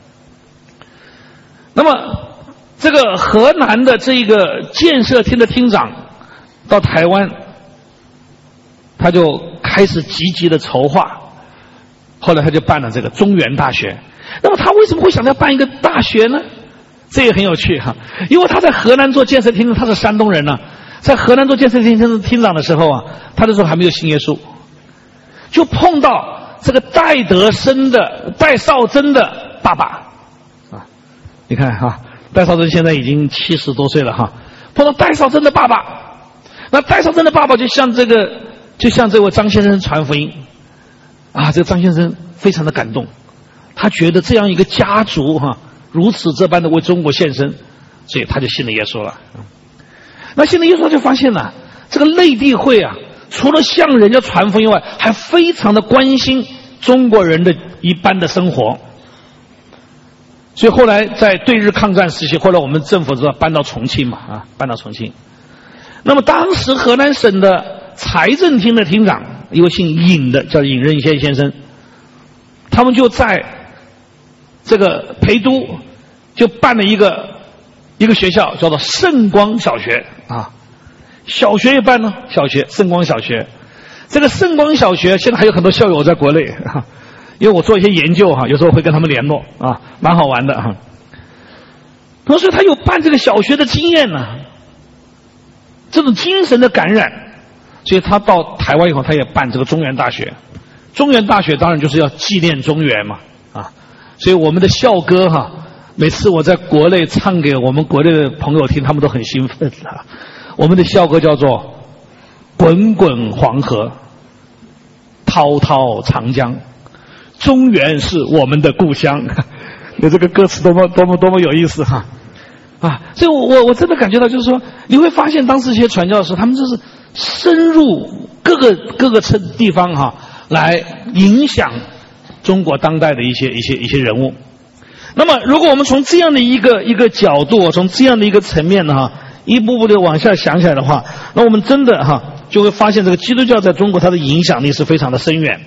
那么这个河南的这个建设厅的厅长到台湾，他就开始积极的筹划，后来他就办了这个中原大学。那么他为什么会想要办一个大学呢？这也很有趣哈，因为他在河南做建设厅，他是山东人呢、啊，在河南做建设厅厅长的时候啊，他那时候还没有信耶稣，就碰到这个戴德生的戴绍珍的爸爸啊，你看哈，戴绍珍现在已经七十多岁了哈，碰到戴绍珍的爸爸，那戴绍珍的爸爸就向这个就向这位张先生传福音啊，这个张先生非常的感动，他觉得这样一个家族哈、啊，如此这般的为中国献身，所以他就信了耶稣了。那信了耶稣就发现了，这个内地会啊，除了向人家传福音外，还非常的关心中国人的一般的生活。所以后来在对日抗战时期，后来我们政府知道搬到重庆嘛啊，搬到重庆。那么当时河南省的财政厅的厅长，一位姓尹的，叫尹任先先生，他们就在这个陪都就办了一个一个学校，叫做圣光小学啊。小学也办呢，小学圣光小学。这个圣光小学现在还有很多校友在国内啊，因为我做一些研究哈、啊，有时候会跟他们联络啊，蛮好玩的哈、啊。同时他有办这个小学的经验呢、啊，这种精神的感染，所以他到台湾以后，他也办这个中原大学。中原大学当然就是要纪念中原嘛啊，所以我们的校歌哈、啊，每次我在国内唱给我们国内的朋友听，他们都很兴奋啊。我们的校歌叫做滚滚黄河，滔滔长江，中原是我们的故乡。你这个歌词多么多么多么有意思哈啊！所以我我我真的感觉到，就是说你会发现，当时这些传教士他们就是深入各个各个城地方哈、啊，来影响中国当代的一些一些一些人物。那么，如果我们从这样的一个一个角度，从这样的一个层面呢哈，一步步的往下想起来的话，那我们真的哈就会发现，这个基督教在中国它的影响力是非常的深远。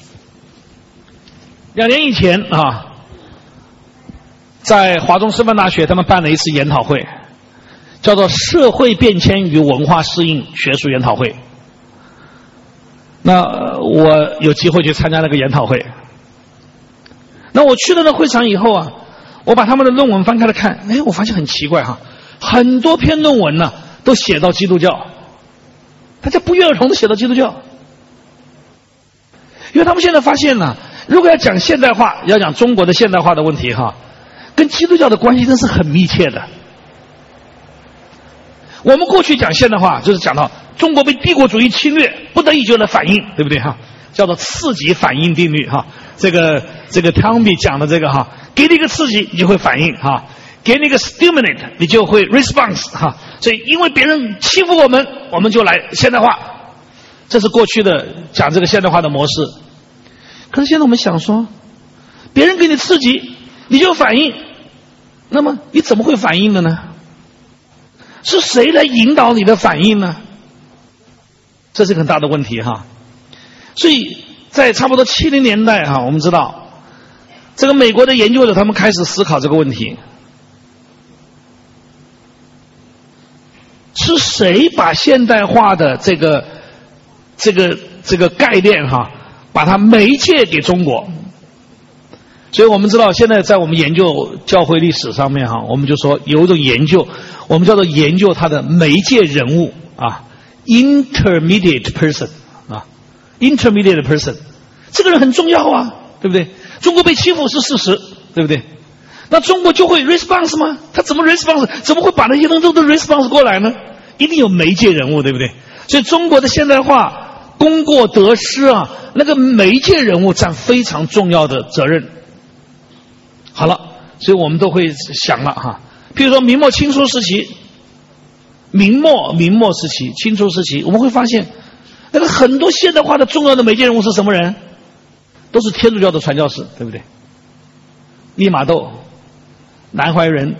两年以前啊，在华中师范大学他们办了一次研讨会，叫做社会变迁与文化适应学术研讨会。 那我有机会去参加那个研讨会。那我去了那会场以后啊，我把他们的论文翻开来看，哎，我发现很奇怪哈，很多篇论文呢都写到基督教，大家不约而同的写到基督教，因为他们现在发现呢，如果要讲现代化，要讲中国的现代化的问题哈，跟基督教的关系真是很密切的。我们过去讲现代化，就是讲到中国被帝国主义侵略，不得已就来反应，对不对哈？叫做刺激反应定律哈。这个这个 Toynbee 讲的这个哈，给你一个刺激，你就会反应哈；给你一个 stimulate， 你就会 response 哈。所以因为别人欺负我们，我们就来现代化。这是过去的讲这个现代化的模式。可是现在我们想说，别人给你刺激，你就反应，那么你怎么会反应的呢？是谁来引导你的反应呢？这是个很大的问题哈。所以在差不多七零年代哈，我们知道这个美国的研究者他们开始思考这个问题，是谁把现代化的这个这个这个概念哈，把它媒介给中国？所以我们知道，现在在我们研究教会历史上面哈，我们就说有一种研究，我们叫做研究它的媒介人物啊 ，intermediate person 啊 ，intermediate person， 这个人很重要啊，对不对？中国被欺负是事实，对不对？那中国就会 response 吗？他怎么 response？ 怎么会把那些东西都 response 过来呢？一定有媒介人物，对不对？所以中国的现代化功过得失啊，那个媒介人物占非常重要的责任。好了，所以我们都会想了哈，譬如说明末清初时期，明末明末时期、清初时期，我们会发现，那个很多现代化的重要的媒介人物是什么人？都是天主教的传教士，对不对？利玛窦、南怀仁。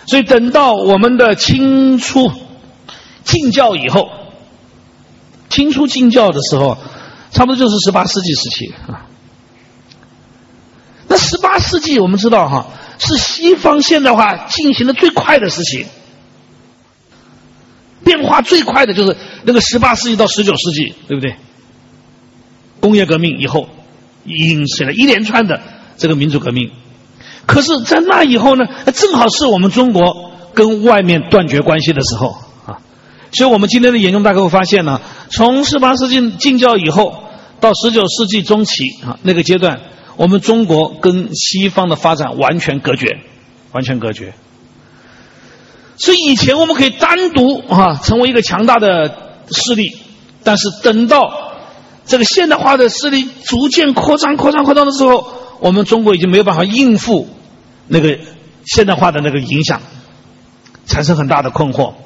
所以等到我们的清初禁教以后，清初禁教的时候，差不多就是十八世纪时期啊。那十八世纪我们知道哈，是西方现代化进行的最快的时期，变化最快的就是那个十八世纪到十九世纪，对不对？工业革命以后引起了一连串的这个民主革命。可是在那以后呢，正好是我们中国跟外面断绝关系的时候啊。所以我们今天的研究大概会发现呢，从十八世纪禁教以后到十九世纪中期啊那个阶段，我们中国跟西方的发展完全隔绝，完全隔绝。所以以前我们可以单独啊成为一个强大的势力，但是等到这个现代化的势力逐渐扩张、扩张、扩张的时候，我们中国已经没有办法应付那个现代化的那个影响，产生很大的困惑。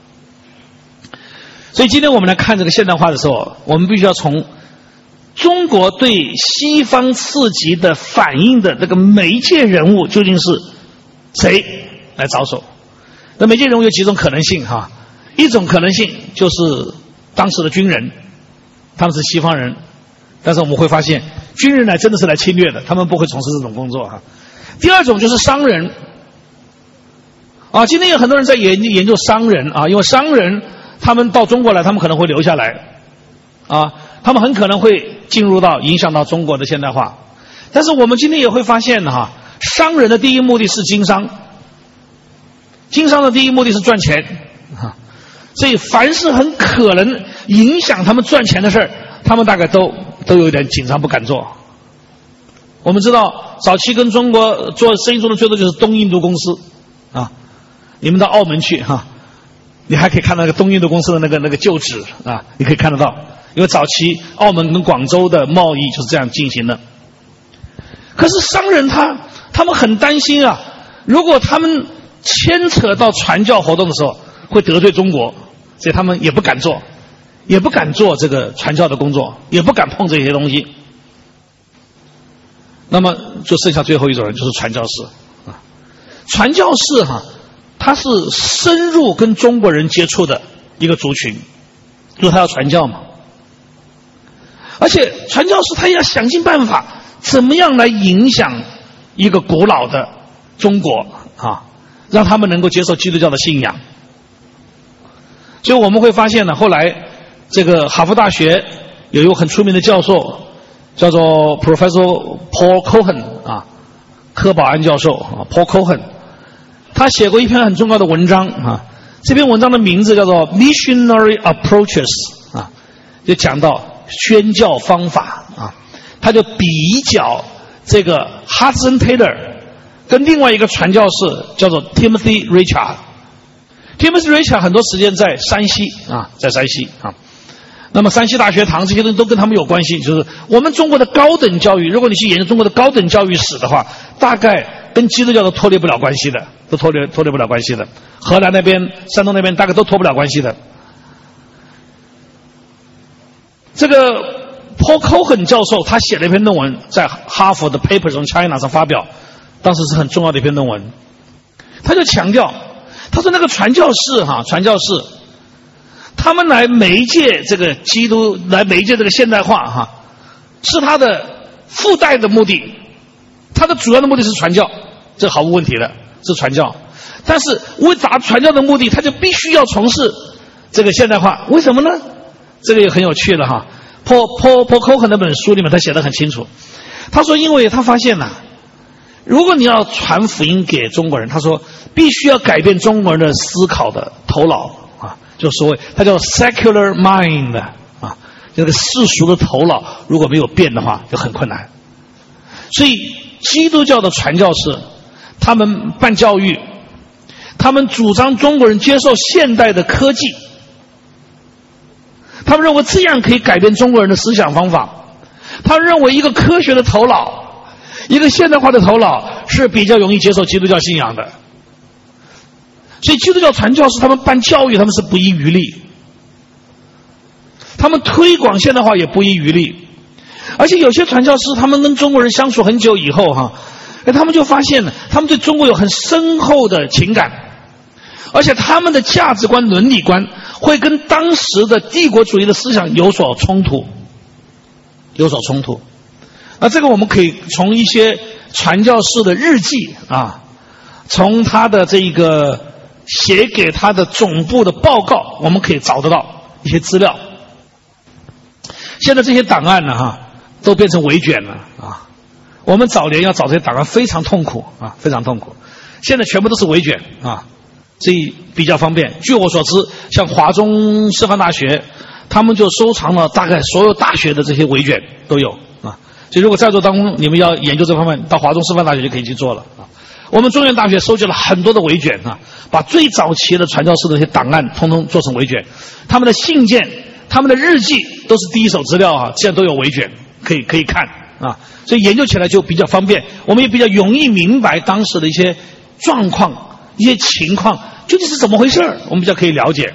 所以今天我们来看这个现代化的时候，我们必须要从中国对西方刺激的反应的这个媒介人物究竟是谁来着手。那媒介人物有几种可能性哈，一种可能性就是当时的军人，他们是西方人，但是我们会发现军人来真的是来侵略的，他们不会从事这种工作哈。第二种就是商人啊，今天有很多人在研究研究商人啊，因为商人他们到中国来，他们可能会留下来啊，他们很可能会进入到影响到中国的现代化。但是我们今天也会发现哈，商人的第一目的是经商，经商的第一目的是赚钱啊，所以凡是很可能影响他们赚钱的事儿，他们大概都都有点紧张不敢做。我们知道早期跟中国做生意做的最多就是东印度公司啊，你们到澳门去哈，你还可以看到那个东印度公司的那个那个旧址啊，你可以看得到，因为早期澳门跟广州的贸易就是这样进行的。可是商人他他们很担心啊，如果他们牵扯到传教活动的时候会得罪中国，所以他们也不敢做，也不敢做这个传教的工作，也不敢碰这些东西。那么就剩下最后一种人，就是传教士啊。传教士哈、啊，他是深入跟中国人接触的一个族群，就是他要传教嘛。而且传教士他也要想尽办法，怎么样来影响一个古老的中国啊，让他们能够接受基督教的信仰。所以我们会发现呢，后来这个哈佛大学有一个很出名的教授，叫做 Professor Paul Cohen 啊，科保安教授啊 ，Paul Cohen， 他写过一篇很重要的文章啊，这篇文章的名字叫做 Missionary Approaches 啊，就讲到宣教方法啊，他就比较这个 Hudson Taylor 跟另外一个传教士叫做 Timothy Richard。Timothy Richard 很多时间在山西啊，在山西啊。那么山西大学堂这些东西都跟他们有关系，就是我们中国的高等教育，如果你去研究中国的高等教育史的话，大概跟基督教都脱离不了关系的，都脱离脱离不了关系的。河南那边、山东那边大概都脱不了关系的。这个 Paul Cohen 教授他写了一篇论文，在哈佛的 Papers on China 上发表，当时是很重要的一篇论文。他就强调，他说那个传教士哈，传教士。他们来媒介这个基督，来媒介这个现代化哈，是他的附带的目的，他的主要的目的是传教，这毫无问题的，是传教。但是为达传教的目的，他就必须要从事这个现代化，为什么呢？这个也很有趣的哈。Paul Paul Paul Cohen 那本书里面他写得很清楚，他说，因为他发现呐、啊，如果你要传福音给中国人，他说必须要改变中国人的思考的头脑。就所谓它叫 secular mind 啊，这个世俗的头脑如果没有变的话，就很困难。所以基督教的传教士，他们办教育，他们主张中国人接受现代的科技，他们认为这样可以改变中国人的思想方法。他们认为一个科学的头脑，一个现代化的头脑是比较容易接受基督教信仰的。所以基督教传教士他们办教育，他们是不遗余力，他们推广现代化也不遗余力。而且有些传教士他们跟中国人相处很久以后哈，他们就发现了他们对中国有很深厚的情感， 而且他们的价值观、伦理观会跟当时的帝国主义的思想有所冲突，有所冲突。那这个我们可以从一些传教士的日记啊，从他的这个写给他的总部的报告，我们可以找得到一些资料。现在这些档案呢，哈，都变成围卷了啊。我们早年要找这些档案非常痛苦啊，非常痛苦。现在全部都是围卷啊，所以比较方便。据我所知，像华中师范大学，他们就收藏了大概所有大学的这些围卷都有啊。所以如果在座当中你们要研究这方面，到华中师范大学就可以去做了啊。我们中原大学收集了很多的围卷啊，把最早期的传教士的一些档案通通做成围卷，他们的信件、他们的日记都是第一手资料啊，现在都有围卷可以可以看啊，所以研究起来就比较方便，我们也比较容易明白当时的一些状况、一些情况究竟是怎么回事，我们比较可以了解。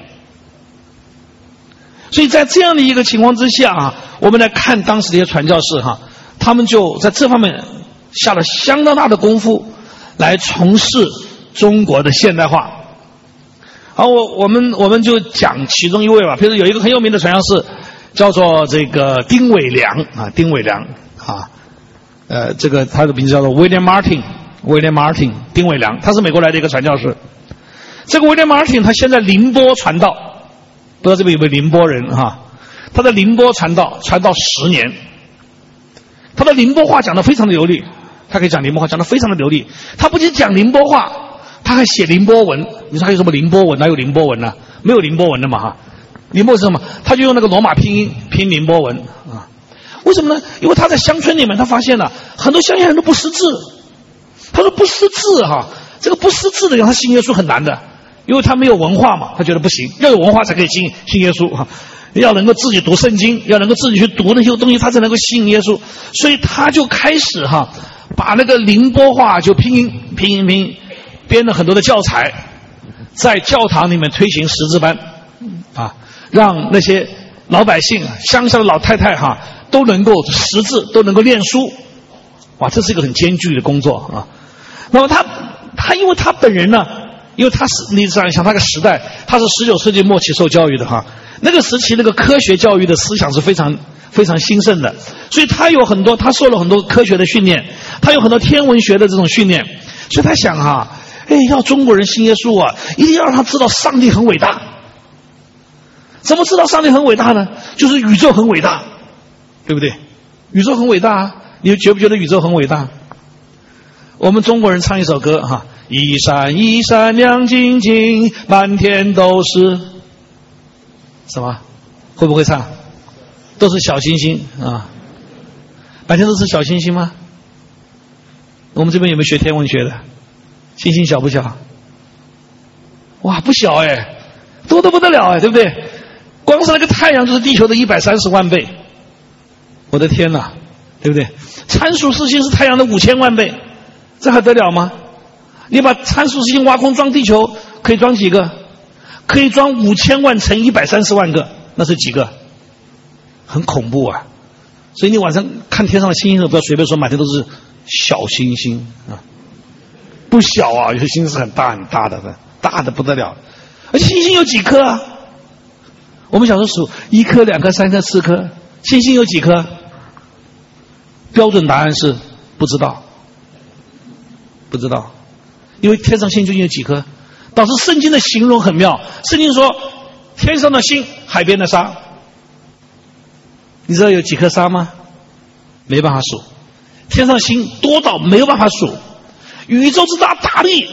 所以在这样的一个情况之下啊，我们来看当时的一些传教士哈，他们就在这方面下了相当大的功夫，来从事中国的现代化。好，我我们我们就讲其中一位吧。比如有一个很有名的传教士，叫做这个丁伟良啊，丁伟良啊，呃，这个他的名字叫做 William Martin，William Martin， 丁伟良，他是美国来的一个传教士。这个 William Martin 他现在宁波传道，不知道这边有没有宁波人哈？他在宁波传道，传道十年，他的宁波话讲得非常的流利。他可以讲宁波话，讲得非常的流利。他不仅讲宁波话，他还写宁波文。你说还有什么宁波文？哪有宁波文呢？没有宁波文的嘛哈。宁波是什么？他就用那个罗马拼音拼宁波文啊。为什么呢？因为他在乡村里面，他发现了很多乡下人都不识字。他说不识字哈，这个不识字的人他信耶稣很难的，因为他没有文化嘛，他觉得不行，要有文化才可以信信耶稣哈。要能够自己读圣经，要能够自己去读那些东西，他才能够信耶稣。所以他就开始哈。把那个宁波话就拼音拼音拼音编了很多的教材，在教堂里面推行识字班啊，让那些老百姓乡下的老太太哈都能够识字，都能够念书。哇，这是一个很艰巨的工作啊。那么他他因为他本人呢，因为他是你想想那个时代，他是十九世纪末期受教育的哈，那个时期那个科学教育的思想是非常非常兴盛的，所以他有很多，他受了很多科学的训练，他有很多天文学的这种训练，所以他想哈，哎，要中国人信耶稣啊，一定要让他知道上帝很伟大。怎么知道上帝很伟大呢？就是宇宙很伟大，对不对？宇宙很伟大啊，你觉不觉得宇宙很伟大？我们中国人唱一首歌哈，一闪一闪亮晶晶，满天都是什么？会不会唱？都是小星星啊，满天都是小星星吗？我们这边有没有学天文学的？星星小不小？哇，不小哎，多得不得了哎，对不对？光是那个太阳就是地球的一百三十万倍，我的天哪，对不对？参数四星是太阳的五千万倍，这还得了吗？你把参数四星挖空装地球，可以装几个？可以装五千万乘一百三十万个，那是几个？很恐怖啊！所以你晚上看天上的星星，不要随便说满天都是小星星啊，不小啊，有些星星是很大很大的，大的不得了。而星星有几颗啊？我们小时候数一颗、两颗、三颗、四颗，星星有几颗？标准答案是不知道，不知道，因为天上星究竟有几颗？导致圣经的形容很妙。圣经说，天上的星，海边的沙。你知道有几颗沙吗？没办法数。天上星多到没有办法数。宇宙之大，大力。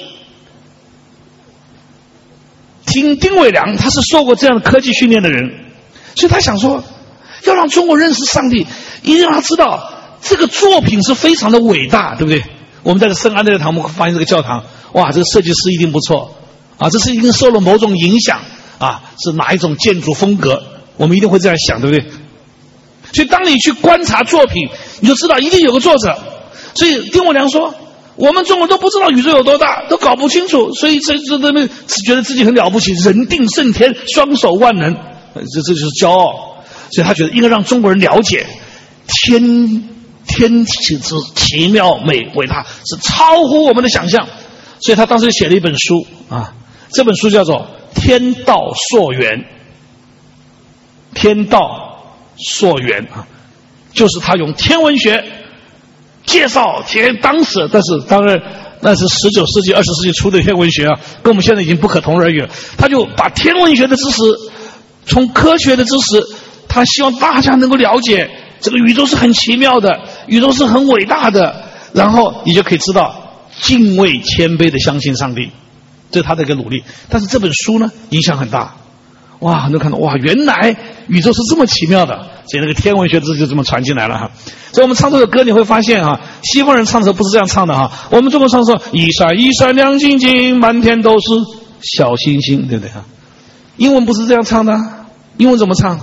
听丁伟良，他是受过这样的科技训练的人，所以他想说，要让中国认识上帝，一定让他知道这个作品是非常的伟大，对不对？我们在圣安德烈堂，我们发现这个教堂，哇，这个设计师一定不错啊，这是一定受了某种影响啊，是哪一种建筑风格？我们一定会这样想，对不对？所以当你去观察作品，你就知道一定有个作者。所以丁伟良说，我们中国都不知道宇宙有多大，都搞不清楚，所以这这这们只觉得自己很了不起，人定胜天，双手万能，这这就是骄傲。所以他觉得应该让中国人了解天天体之奇妙美伟大，是超乎我们的想象。所以他当时写了一本书啊， 这本书叫做《天道溯源》，天道溯源啊，就是他用天文学介绍天当时，但是当然那是十九世纪、二十世纪初的天文学啊，跟我们现在已经不可同日而语了。他就把天文学的知识，从科学的知识，他希望大家能够了解这个宇宙是很奇妙的，宇宙是很伟大的，然后你就可以知道敬畏谦卑的相信上帝，这是他的一个努力。但是这本书呢，影响很大，哇，很多人看到哇，原来宇宙是这么奇妙的，所以那个天文学知识就这么传进来了哈。所以我们唱这首歌你会发现哈，西方人唱的时候不是这样唱的哈，我们中国唱的时候一闪一闪亮晶晶，满天都是小星星，对不对哈？英文不是这样唱的，英文怎么唱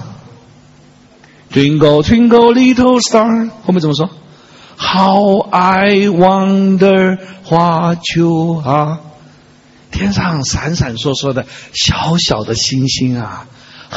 ？Twinkle twinkle little star， 后面怎么说 ？How I wonder， 花球啊，天上闪闪烁烁的小小的星星啊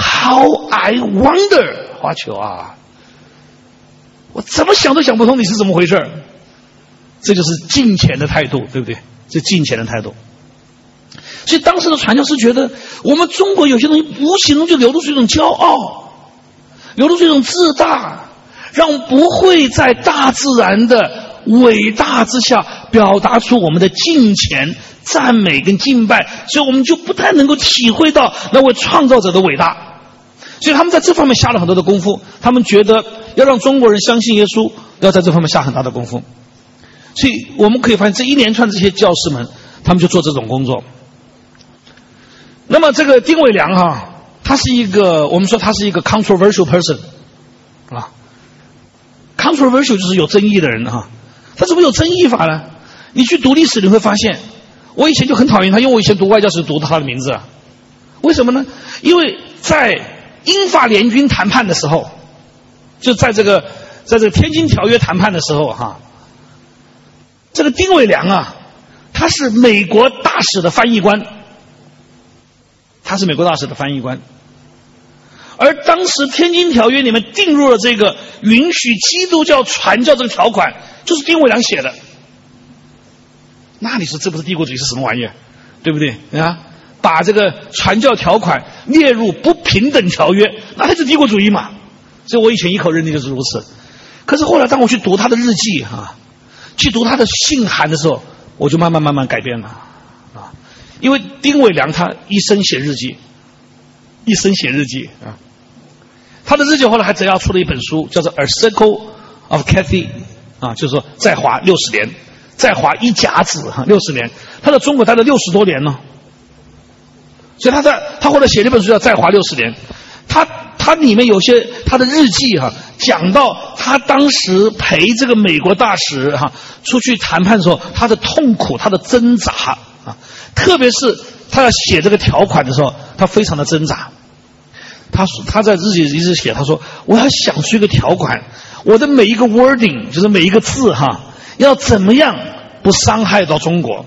，How I wonder， 花球啊，我怎么想都想不通你是怎么回事，这就是敬虔的态度，对不对？这敬虔的态度。所以当时的传教士觉得，我们中国有些东西无形中就流露出一种骄傲，流露出一种自大，让不会在大自然的伟大之下表达出我们的敬虔、赞美跟敬拜，所以我们就不太能够体会到那位创造者的伟大。所以他们在这方面下了很多的功夫，他们觉得要让中国人相信耶稣，要在这方面下很大的功夫。所以我们可以发现，这一连串这些教士们，他们就做这种工作。那么这个丁伟良哈，他是一个，我们说他是一个 controversial person 啊 ，controversial 就是有争议的人哈。他怎么有争议法呢？你去读历史你会发现，我以前就很讨厌他，因为我以前读外交史读他的名字啊。为什么呢？因为在英法联军谈判的时候，就在这个在这个天津条约谈判的时候哈，这个丁伟良啊，他是美国大使的翻译官。他是美国大使的翻译官，而当时天津条约里面订入了这个允许基督教传教这个条款，就是丁伟良写的。那你说这不是帝国主义是什么玩意儿，对不对啊？把这个传教条款列入不平等条约，那才是帝国主义嘛。所以我以前一口认定就是如此。可是后来当我去读他的日记啊，去读他的信函的时候，我就慢慢慢慢改变了。因为丁伟良他一生写日记，一生写日记啊，他的日记后来还摘要出了一本书，叫做《A Circle of Cathy》啊，就是说在华六十年，在华一甲子哈六十年，他在中国待了六十多年呢，所以他在他后来写了一本书叫《在华六十年》，他他里面有些他的日记哈、啊，讲到他当时陪这个美国大使哈、啊、出去谈判的时候，他的痛苦，他的挣扎。特别是他要写这个条款的时候，他非常的挣扎。他他在日记一直写，他说：“我要想出一个条款，我的每一个 wording 就是每一个字哈，要怎么样不伤害到中国。”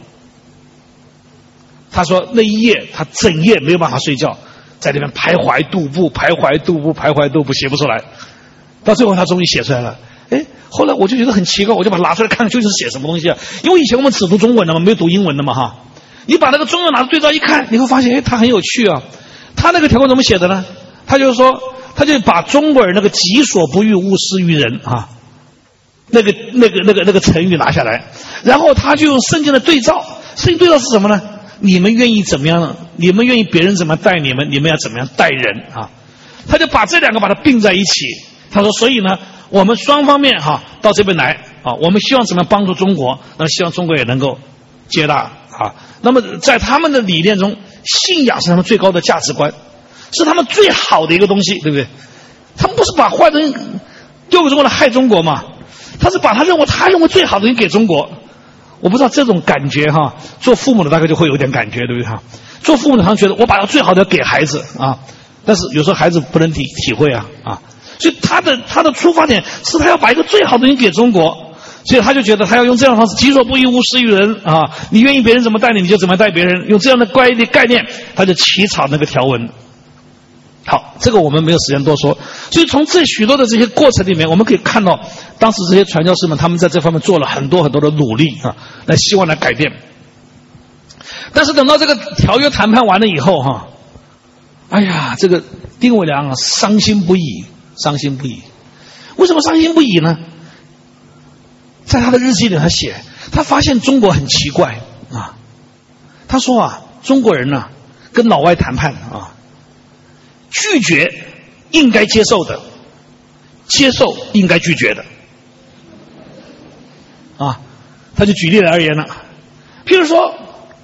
他说那一夜他整夜没有办法睡觉，在那边徘徊踱步，徘徊踱步，徘徊踱步，写不出来。到最后他终于写出来了。哎，后来我就觉得很奇怪，我就把它拿出来看，究竟是写什么东西啊？因为以前我们只读中文的嘛，没有读英文的嘛哈。你把那个中文拿着对照一看，你会发现，哎，他很有趣啊。他那个条款怎么写的呢？他就是说，他就把中国人那个己所不欲，勿施于人啊，那个那个那个那个成语拿下来，然后他就用圣经的对照。圣经对照是什么呢？你们愿意怎么样呢？你们愿意别人怎么待你们，你们要怎么样待人啊？他就把这两个把它并在一起。他说，所以呢，我们双方面哈、啊、到这边来啊，我们希望怎么样帮助中国，那希望中国也能够接纳啊。那么在他们的理念中，信仰是他们最高的价值观，是他们最好的一个东西，对不对？他们不是把坏东西丢给中国来害中国嘛，他是把他认为他认为最好的东西给中国。我不知道这种感觉哈，做父母的大概就会有点感觉，对不对哈？做父母的常常觉得我把最好的给孩子啊，但是有时候孩子不能体体会啊啊，所以他的他的出发点是他要把一个最好的东西给中国。所以他就觉得他要用这样的方式，己所不欲，勿施于人啊！你愿意别人怎么待你，你就怎么待别人。用这样的概念概念，他就起草那个条文。好，这个我们没有时间多说。所以从这许多的这些过程里面，我们可以看到，当时这些传教士们，他们在这方面做了很多很多的努力啊，来希望来改变。 但是等到这个条约谈判完了以后哈，哎呀，这个丁伟良啊伤心不已，伤心不已。为什么伤心不已呢？在他的日记里他写，他发现中国很奇怪啊。他说啊，中国人呢、啊、跟老外谈判啊，拒绝应该接受的，接受应该拒绝的啊。他就举例来而言了，譬如说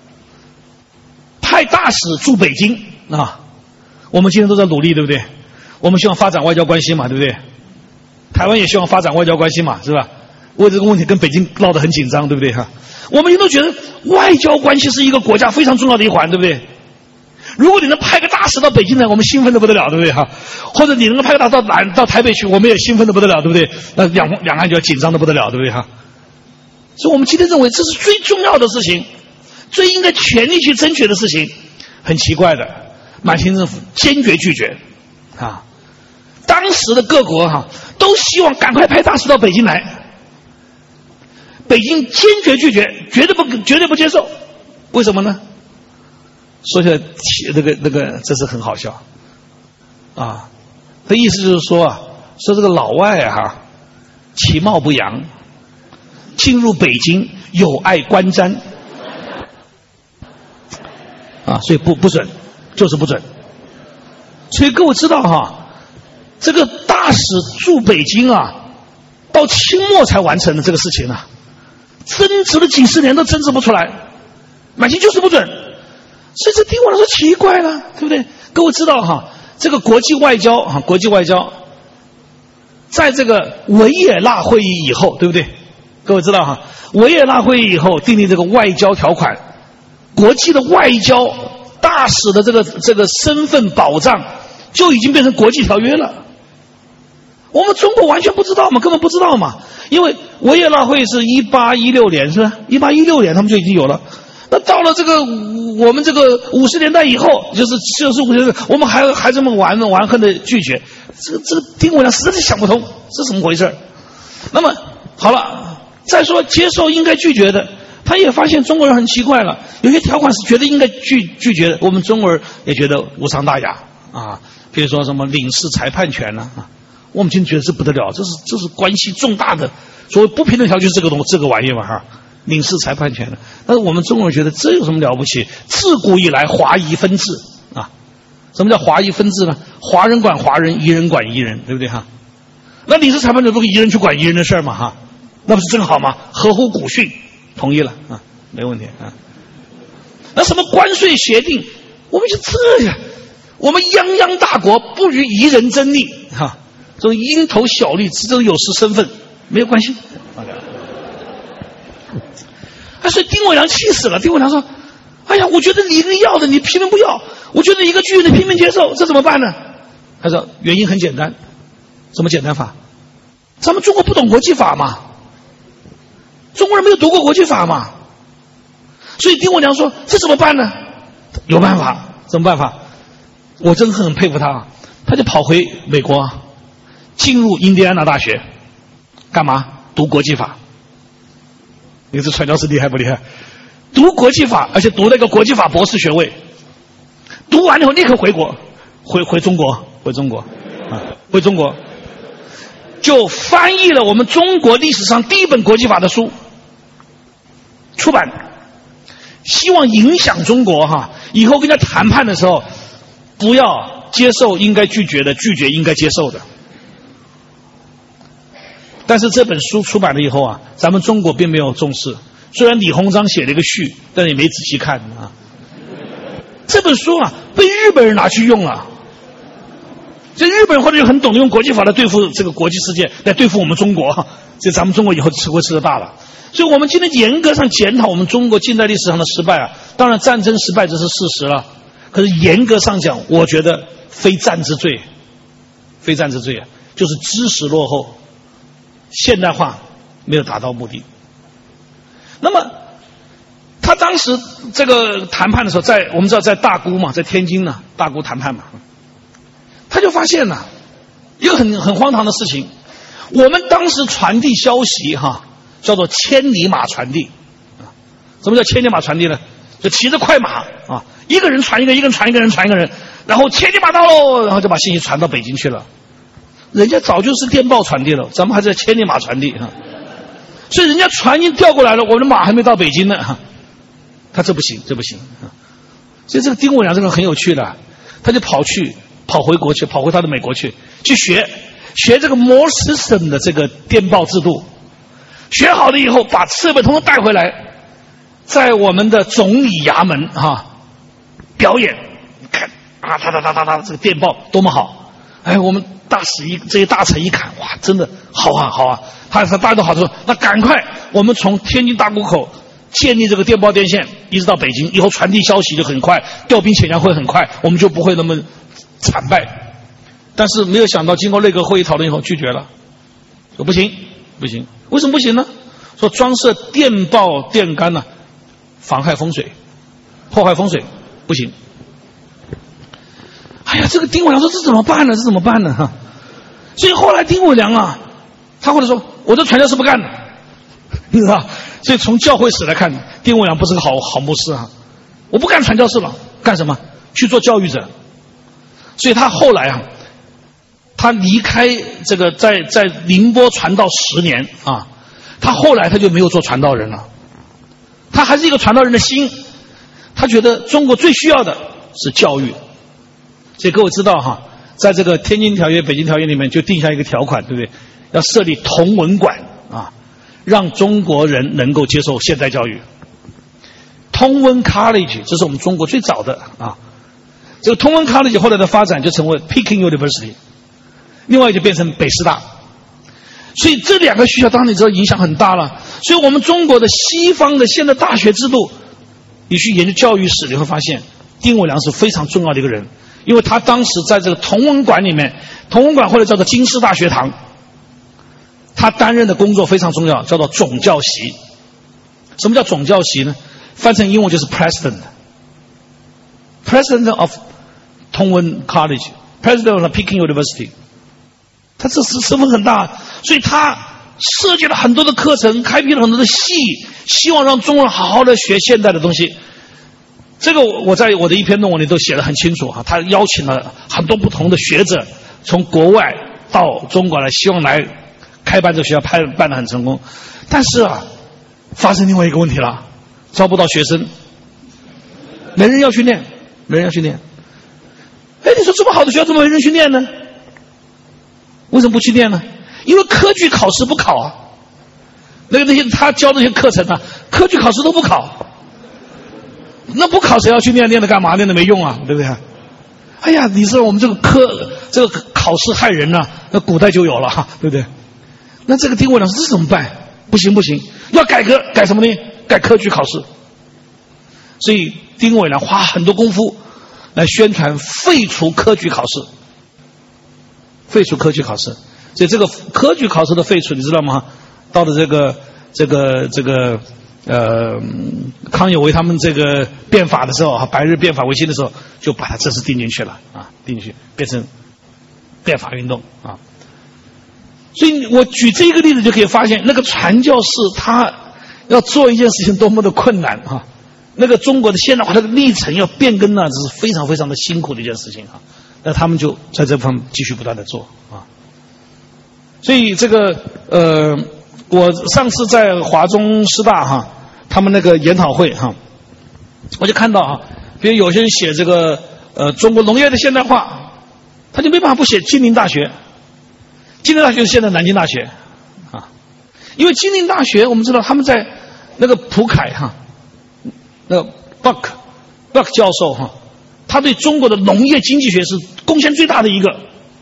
派大使驻北京啊，我们今天都在努力，对不对？我们希望发展外交关系嘛，对不对？台湾也希望发展外交关系嘛，是吧？为这个问题跟北京闹得很紧张，对不对哈？我们都觉得外交关系是一个国家非常重要的一环，对不对？如果你能派个大使到北京来，我们兴奋得不得了，对不对哈？或者你能够派个大使到南到台北去，我们也兴奋得不得了，对不对？那两两岸就要紧张得不得了，对不对哈？所以我们今天认为这是最重要的事情，最应该全力去争取的事情。很奇怪的，满清政府坚决拒绝啊！当时的各国哈、啊、都希望赶快派大使到北京来，北京坚决拒绝，绝对不绝对不接受。为什么呢？说起来那个那个这是很好笑啊！他意思就是说啊，说这个老外啊其貌不扬，进入北京有碍观瞻啊，所以不不准，就是不准。所以各位知道哈，这个大使驻北京啊，到清末才完成的这个事情啊，争执了几十年都争执不出来，满清就是不准。所以这听我来说奇怪了，对不对？各位知道哈，这个国际外交啊，国际外交，在这个维也纳会议以后，对不对？各位知道哈，维也纳会议以后订立这个外交条款。国际的外交大使的这个这个身份保障就已经变成国际条约了。我们中国完全不知道嘛，根本不知道嘛，因为维也纳会是一八一六年是吧？一八一六年他们就已经有了。那到了这个我们这个五十年代以后，就是就是五十年代，我们还还这么玩玩恨的拒绝，这个这个丁伟良实在是想不通，这是怎么回事？那么好了，再说接受应该拒绝的。他也发现中国人很奇怪了，有些条款是觉得应该拒拒绝的，我们中国人也觉得无伤大雅啊。比如说什么领事裁判权呢、啊？我们今天觉得这不得了，这是这是关系重大的，所谓不平等条就是这个东这个玩意嘛哈，领事裁判权的。但是我们中国人觉得这有什么了不起？自古以来华夷分治啊，什么叫华夷分治呢？华人管华人，夷人管夷人，对不对哈？那领事裁判权不是夷人去管夷人的事儿嘛哈？那不是正好吗？合乎古训。同意了啊，没问题啊。那什么关税协定，我们就这样，我们泱泱大国不与夷人争利哈，这种蝇头小利，这种有失身份没有关系。啊，所以丁伟良气死了。丁伟良说：“哎呀，我觉得你一个要的，你偏偏不要；我觉得一个拒绝，你偏偏接受，这怎么办呢？”他说：“原因很简单，怎么简单法？咱们中国不懂国际法嘛。”中国人没有读过国际法嘛，所以丁伟良说这怎么办呢？有办法，什么办法？我真的很佩服他，他就跑回美国，进入印第安纳大学，干嘛？读国际法。你这传教士厉害不厉害？读国际法，而且读那个国际法博士学位，读完以后立刻回国，回回中国，回中国，啊，回中国，就翻译了我们中国历史上第一本国际法的书。出版，希望影响中国哈，以后跟人家谈判的时候，不要接受应该拒绝的，拒绝应该接受的。但是这本书出版了以后啊，咱们中国并没有重视，虽然李鸿章写了一个序，但是也没仔细看啊。这本书啊，被日本人拿去用了。这日本人或者就很懂得用国际法来对付这个国际世界，来对付我们中国，这咱们中国以后吃亏吃得大了。所以我们今天严格上检讨我们中国近代历史上的失败啊，当然战争失败这是事实了，可是严格上讲，我觉得非战之罪，非战之罪啊，就是知识落后，现代化没有达到目的。那么他当时这个谈判的时候，在我们知道在大沽嘛，在天津呢，大沽谈判嘛，他就发现了一个很很荒唐的事情，我们当时传递消息哈。叫做千里马传递，什么叫千里马传递呢？ 就骑着快马啊，一个人传一个，一个人传一个人传一个人，然后千里马到喽，然后就把信息传到北京去了。人家早就是电报传递了，咱们还在千里马传递啊。所以人家船已经调过来了，我们的马还没到北京呢哈。他这不行，这不行啊。所以这个丁武良这个很有趣的，他就跑去跑回国去，跑回他的美国去，去学学这个 Morse system 的这个电报制度。学好了以后，把设备统统带回来，在我们的总理衙门哈、啊、表演，看啊，哒哒哒哒哒，这个电报多么好！哎，我们大使一这些大臣一看，哇，真的好啊好啊！他他大家都好说，那赶快我们从天津大沽口建立这个电报电线，一直到北京，以后传递消息就很快，调兵遣将会很快，我们就不会那么惨败。但是没有想到，经过内阁会议讨论以后，拒绝了，说不行不行。为什么不行呢？说装设电报电杆呢、啊，妨害风水，破坏风水，不行。哎呀，这个丁伟良说这怎么办呢？这怎么办呢？哈，所以后来丁伟良啊，他后来说，我这传教士不干的，你知道？所以从教会史来看，丁伟良不是个好好牧师啊，我不干传教士了，干什么？去做教育者。所以他后来啊。他离开这个在在宁波传道十年啊，他后来他就没有做传道人了，他还是一个传道人的心，他觉得中国最需要的是教育，所以各位知道哈，在这个天津条约、北京条约里面就定下一个条款，对不对？要设立同文馆啊，让中国人能够接受现代教育。通文 College 这是我们中国最早的啊，这个通文 College 后来的发展就成为 Peking University。另外就变成北师大，所以这两个学校当然你知道影响很大了。所以我们中国的西方的现在大学制度，你去研究教育史，你会发现丁伟良是非常重要的一个人，因为他当时在这个同文馆里面，同文馆或者叫做京师大学堂，他担任的工作非常重要，叫做总教习。什么叫总教习呢？翻成英文就是 President President of 同文 College President of Peking University。他这是身份很大，所以他设计了很多的课程，开辟了很多的系，希望让中国人好好的学现代的东西。这个我在我的一篇论文里都写得很清楚哈，他邀请了很多不同的学者从国外到中国来，希望来开办这个学校，办办得很成功。但是啊，发生另外一个问题了，招不到学生，没人要去念，没人要去念。哎，你说这么好的学校怎么没人去念呢？为什么不去念呢？因为科举考试不考啊，那个那些他教那些课程啊，科举考试都不考，那不考谁要去念？念的干嘛？念的没用啊，对不对？哎呀，你知道我们这个科这个考试害人呢、啊，那古代就有了，对不对？那这个丁伟良说这怎么办？不行不行，要改革，改什么呢？改科举考试。所以丁伟良花很多功夫来宣传废除科举考试。废除科举考试，所以这个科举考试的废除，你知道吗？到了这个这个这个呃康有为他们这个变法的时候啊，白日变法维新的时候，就把它正式定进去了啊，定进去变成变法运动啊。所以我举这个例子就可以发现，那个传教士他要做一件事情多么的困难啊！那个中国的现代化的历程要变更呢，这是非常非常的辛苦的一件事情啊。那他们就在这方面继续不断的做啊，所以这个呃，我上次在华中师大哈，他们那个研讨会哈，我就看到啊，比如有些人写这个呃中国农业的现代化，他就没办法不写金陵大学，金陵大学是现在南京大学啊，因为金陵大学我们知道他们在那个蒲凯哈，那个 Buck Buck 教授哈。他对中国的农业经济学是贡献最大的一个。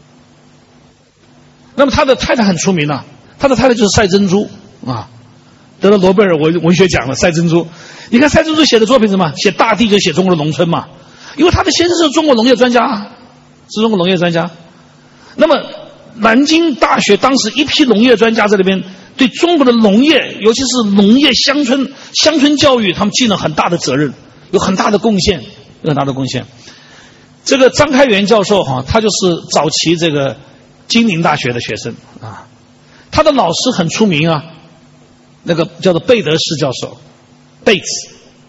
那么他的太太很出名了，他的太太就是赛珍珠啊，得了诺贝尔文文学奖了。赛珍珠，你看赛珍珠写的作品什么？写大地就写中国的农村嘛，因为他的先生是中国农业专家，是中国农业专家。那么南京大学当时一批农业专家在那边对中国的农业，尤其是农业乡村乡村教育，他们尽了很大的责任，有很大的贡献。有很大的贡献。这个张开元教授哈，他就是早期这个金陵大学的学生啊，他的老师很出名啊，那个叫做贝德士教授，贝茨，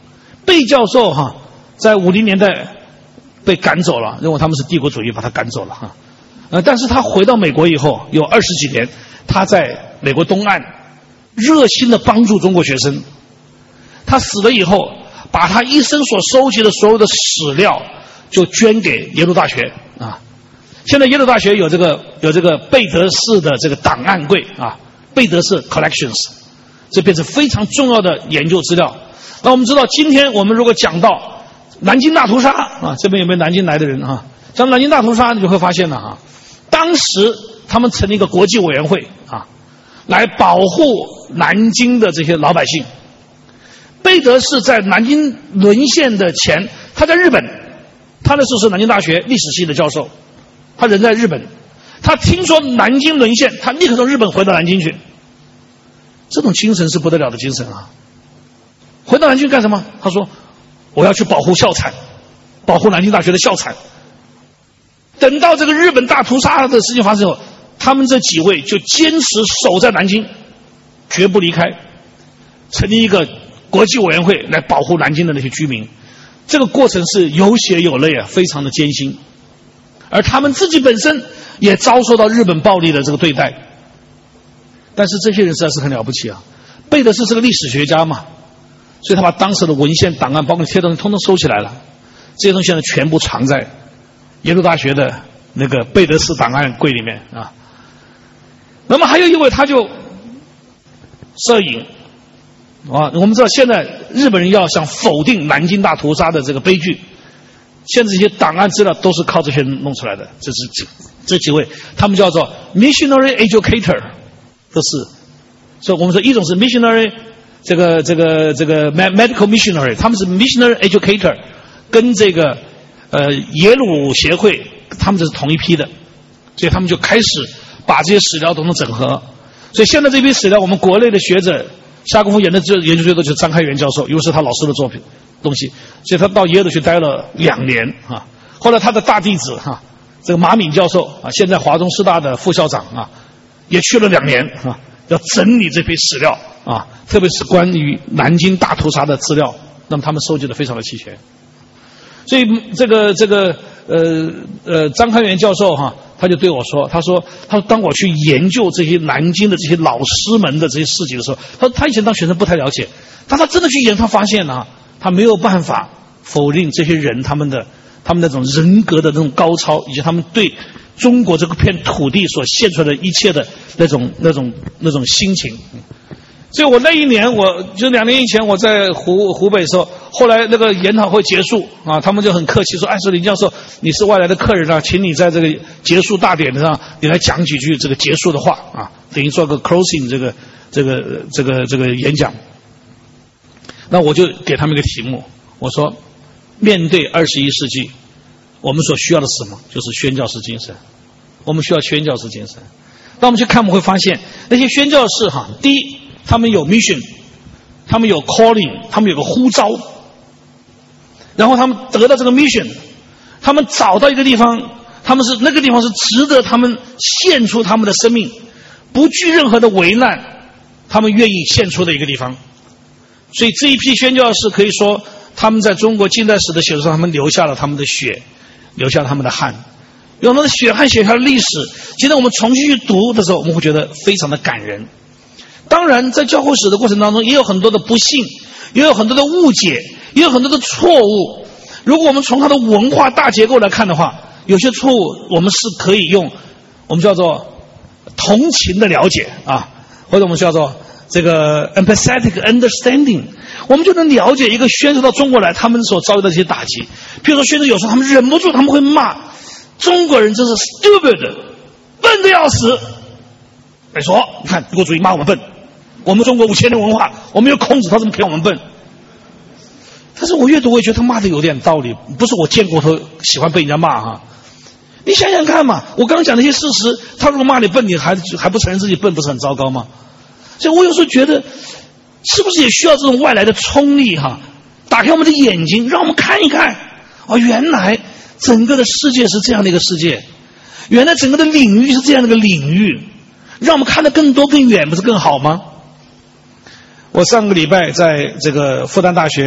贝教授哈，在五零年代被赶走了，认为他们是帝国主义，把他赶走了哈。呃，但是他回到美国以后，有二十几年，他在美国东岸热心的帮助中国学生。他死了以后，把他一生所收集的所有的史料就捐给耶鲁大学啊。现在耶鲁大学有这个有这个贝德式的这个档案柜啊，贝德式 collections， 这变成非常重要的研究资料。那我们知道，今天我们如果讲到南京大屠杀啊，这边有没有南京来的人啊？讲南京大屠杀，你就会发现了啊，当时他们成立一个国际委员会啊，来保护南京的这些老百姓。贝德是在南京沦陷的前，他在日本，他那时候是南京大学历史系的教授，他人在日本，他听说南京沦陷，他立刻从日本回到南京去。这种精神是不得了的精神啊！回到南京干什么？他说：“我要去保护校产，保护南京大学的校产。”等到这个日本大屠杀的事情发生后，他们这几位就坚持守在南京，绝不离开，成立一个国际委员会来保护南京的那些居民。这个过程是有血有泪啊，非常的艰辛。而他们自己本身也遭受到日本暴力的这个对待。但是这些人实在是很了不起啊！贝德斯是个历史学家嘛，所以他把当时的文献档案，包括贴东西，通通收起来了。这些东西现在全部藏在耶鲁大学的那个贝德斯档案柜里面啊。那么还有一位，他就摄影啊。我们知道现在日本人要想否定南京大屠杀的这个悲剧，现在这些档案资料都是靠这些人弄出来的。这是这这几位，他们叫做 missionary educator， 都是。所以我们说一种是 missionary， 这个这个这个 medical missionary， 他们是 missionary educator， 跟这个呃耶鲁协会他们这是同一批的，所以他们就开始把这些史料都能整合。所以现在这批史料，我们国内的学者下功夫研的研究最多就是张开元教授，因为是他老师的作品东西，所以他到耶鲁去待了两年啊。后来他的大弟子哈、啊，这个马敏教授啊，现在华中师大的副校长啊，也去了两年啊，要整理这批史料啊，特别是关于南京大屠杀的资料，那么他们收集的非常的齐全。所以这个这个呃呃张开元教授哈、啊，他就对我说，他说他说当我去研究这些南京的这些老师们的这些事迹的时候，他说他以前当学生不太了解，但他真的去研，他发现啊，他没有办法否定这些人他们的他们那种人格的那种高超，以及他们对中国这个片土地所献出来的一切的那种那种那种心情。所以我那一年，我就两年以前我在湖湖北的时候，后来那个研讨会结束啊，他们就很客气说：“哎，说林教授，你是外来的客人啊，请你在这个结束大典上，你来讲几句这个结束的话啊，等于做个 closing 这个这个这个这个演讲。”那我就给他们一个题目，我说：“面对二十一世纪，我们所需要的是什么？就是宣教士精神。我们需要宣教士精神。当我们去看，我们会发现那些宣教士哈，第一，他们有 mission， 他们有 calling， 他们有个呼召，然后他们得到这个 mission， 他们找到一个地方，他们是那个地方是值得他们献出他们的生命，不惧任何的危难，他们愿意献出的一个地方。所以这一批宣教士可以说，他们在中国近代史的写作上，他们留下了他们的血，留下了他们的汗，用他的血汗写下了历史。现在我们重新去读的时候，我们会觉得非常的感人。当然在教会史的过程当中，也有很多的不幸，也有很多的误解，也有很多的错误。如果我们从它的文化大结构来看的话，有些错误我们是可以用我们叫做同情的了解啊，或者我们叫做这个 empathetic understanding， 我们就能了解一个宣教到中国来他们所遭遇的这些打击。譬如说宣教有时候他们忍不住，他们会骂中国人真是 stupid， 笨得要死。你说你看帝国主义骂我们笨，我们中国五千年文化，我们有孔子，他怎么可以我们笨？但是我越读我也觉得他骂的有点道理，不是我见过他喜欢被人家骂哈。你想想看嘛，我刚刚讲那些事实，他如果骂你笨，你还还不承认自己笨，不是很糟糕吗？所以我有时候觉得，是不是也需要这种外来的冲力哈，打开我们的眼睛，让我们看一看，哦，原来整个的世界是这样的一个世界，原来整个的领域是这样的一个领域，让我们看得更多更远，不是更好吗？我上个礼拜在这个复旦大学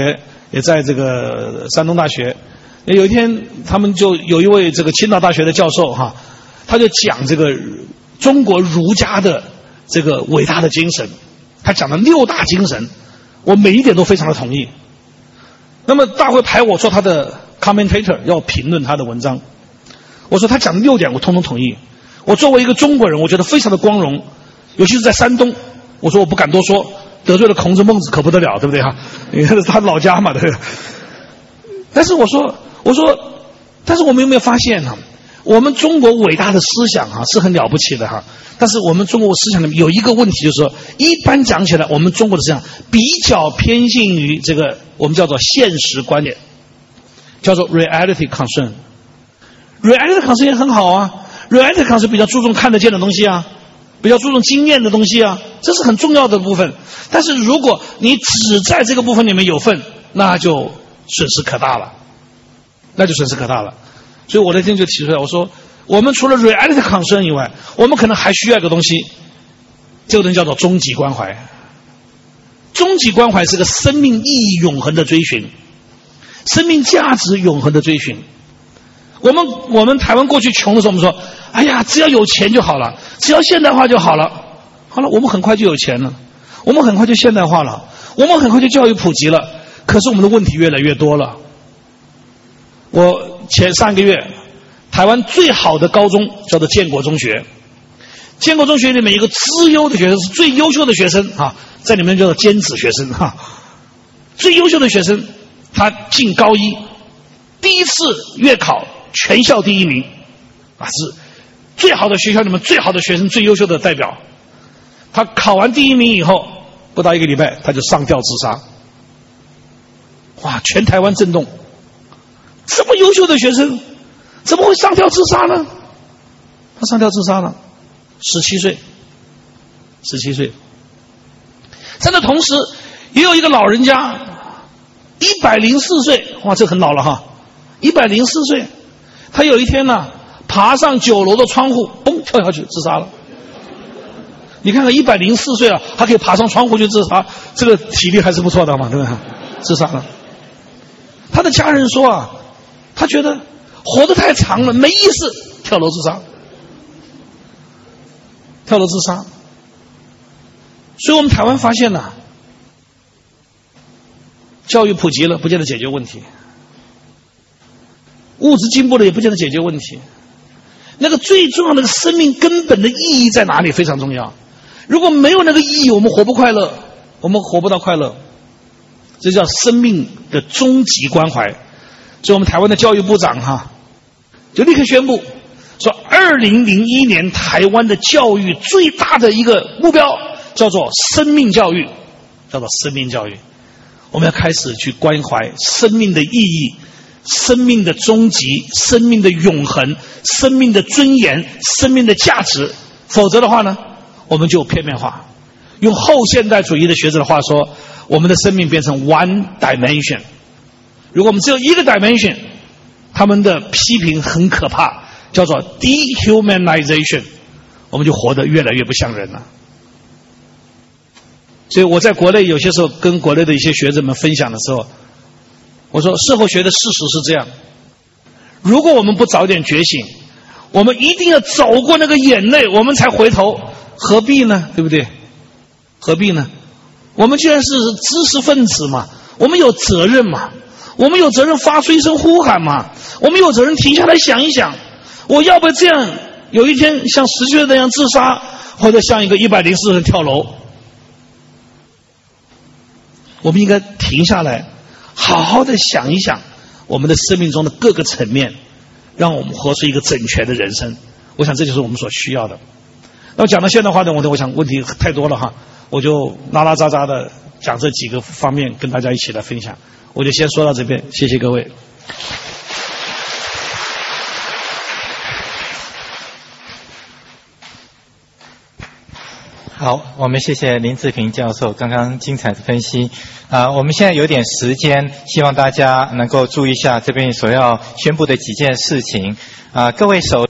也在这个山东大学。有一天，他们就有一位这个青岛大学的教授哈，他就讲这个中国儒家的这个伟大的精神，他讲了六大精神，我每一点都非常的同意。那么大会排我做他的 commentator， 要评论他的文章。我说他讲的六点我通通同意。我作为一个中国人，我觉得非常的光荣，尤其是在山东。我说我不敢多说，得罪了孔子孟子可不得了，对不对哈？你看是他老家嘛，对不对？但是我说，我说，但是我们有没有发现呢？我们中国伟大的思想啊是很了不起的哈，但是我们中国思想里面有一个问题，就是说，一般讲起来，我们中国的思想比较偏信于这个我们叫做现实观点，叫做 reality concern。reality concern 也很好啊 ，reality concern 比较注重看得见的东西啊，比较注重经验的东西啊，这是很重要的部分。但是如果你只在这个部分里面有份，那就损失可大了，那就损失可大了。所以我那天就提出来，我说我们除了 reality concern 以外，我们可能还需要一个东西，这个东西叫做终极关怀。终极关怀是个生命意义永恒的追寻，生命价值永恒的追寻。我们我们台湾过去穷的时候，我们说，哎呀，只要有钱就好了，只要现代化就好了。好了，我们很快就有钱了，我们很快就现代化了，我们很快就教育普及了。可是我们的问题越来越多了。我前上个月，台湾最好的高中叫做建国中学，建国中学里面一个资优的学生是最优秀的学生啊，在里面叫做尖子学生哈，最优秀的学生，他进高一，第一次月考全校第一名，啊，是最好的学校里面最好的学生，最优秀的代表。他考完第一名以后，不到一个礼拜他就上吊自杀，哇，全台湾震动。这么优秀的学生怎么会上吊自杀呢？他上吊自杀了，十七岁，十七岁。在那同时，也有一个老人家，一百零四岁，哇，这很老了哈，一百零四岁，他有一天呢，爬上九楼的窗户，嘣，跳下去自杀了。你看看一百零四岁了，还可以爬上窗户去自杀，这个体力还是不错的嘛，对不对？自杀了。他的家人说啊，他觉得活得太长了，没意思，跳楼自杀。跳楼自杀。所以我们台湾发现了，教育普及了，不见得解决问题；物质进步了，也不见得解决问题。那个最重要的那个生命根本的意义在哪里？非常重要。如果没有那个意义，我们活不快乐，我们活不到快乐。这叫生命的终极关怀。所以我们台湾的教育部长哈，就立刻宣布说，二零零一年台湾的教育最大的一个目标叫做生命教育，叫做生命教育。我们要开始去关怀生命的意义、生命的终极、生命的永恒、生命的尊严、生命的价值。否则的话呢，我们就片面化。用后现代主义的学者的话说，我们的生命变成 one dimension。如果我们只有一个 dimension， 他们的批评很可怕，叫做 dehumanization， 我们就活得越来越不像人了。所以我在国内有些时候跟国内的一些学者们分享的时候，我说社会学的事实是这样，如果我们不早点觉醒，我们一定要走过那个眼泪，我们才回头，何必呢？对不对？何必呢？我们既然是知识分子嘛，我们有责任嘛，我们有责任发出一声呼喊嘛，我们有责任停下来想一想，我要不要这样有一天像十岁那样自杀，或者像一个一百零四人跳楼？我们应该停下来，好好的想一想我们的生命中的各个层面，让我们活出一个整全的人生。我想这就是我们所需要的。那么讲到现代化的问题，我想问题太多了哈，我就拉拉杂杂的讲这几个方面跟大家一起来分享。我就先说到这边，谢谢各位。 好，我们谢谢林志平教授刚刚精彩的分析。啊、呃，我们现在有点时间，希望大家能够注意一下这边所要宣布的几件事情。啊、呃，各位手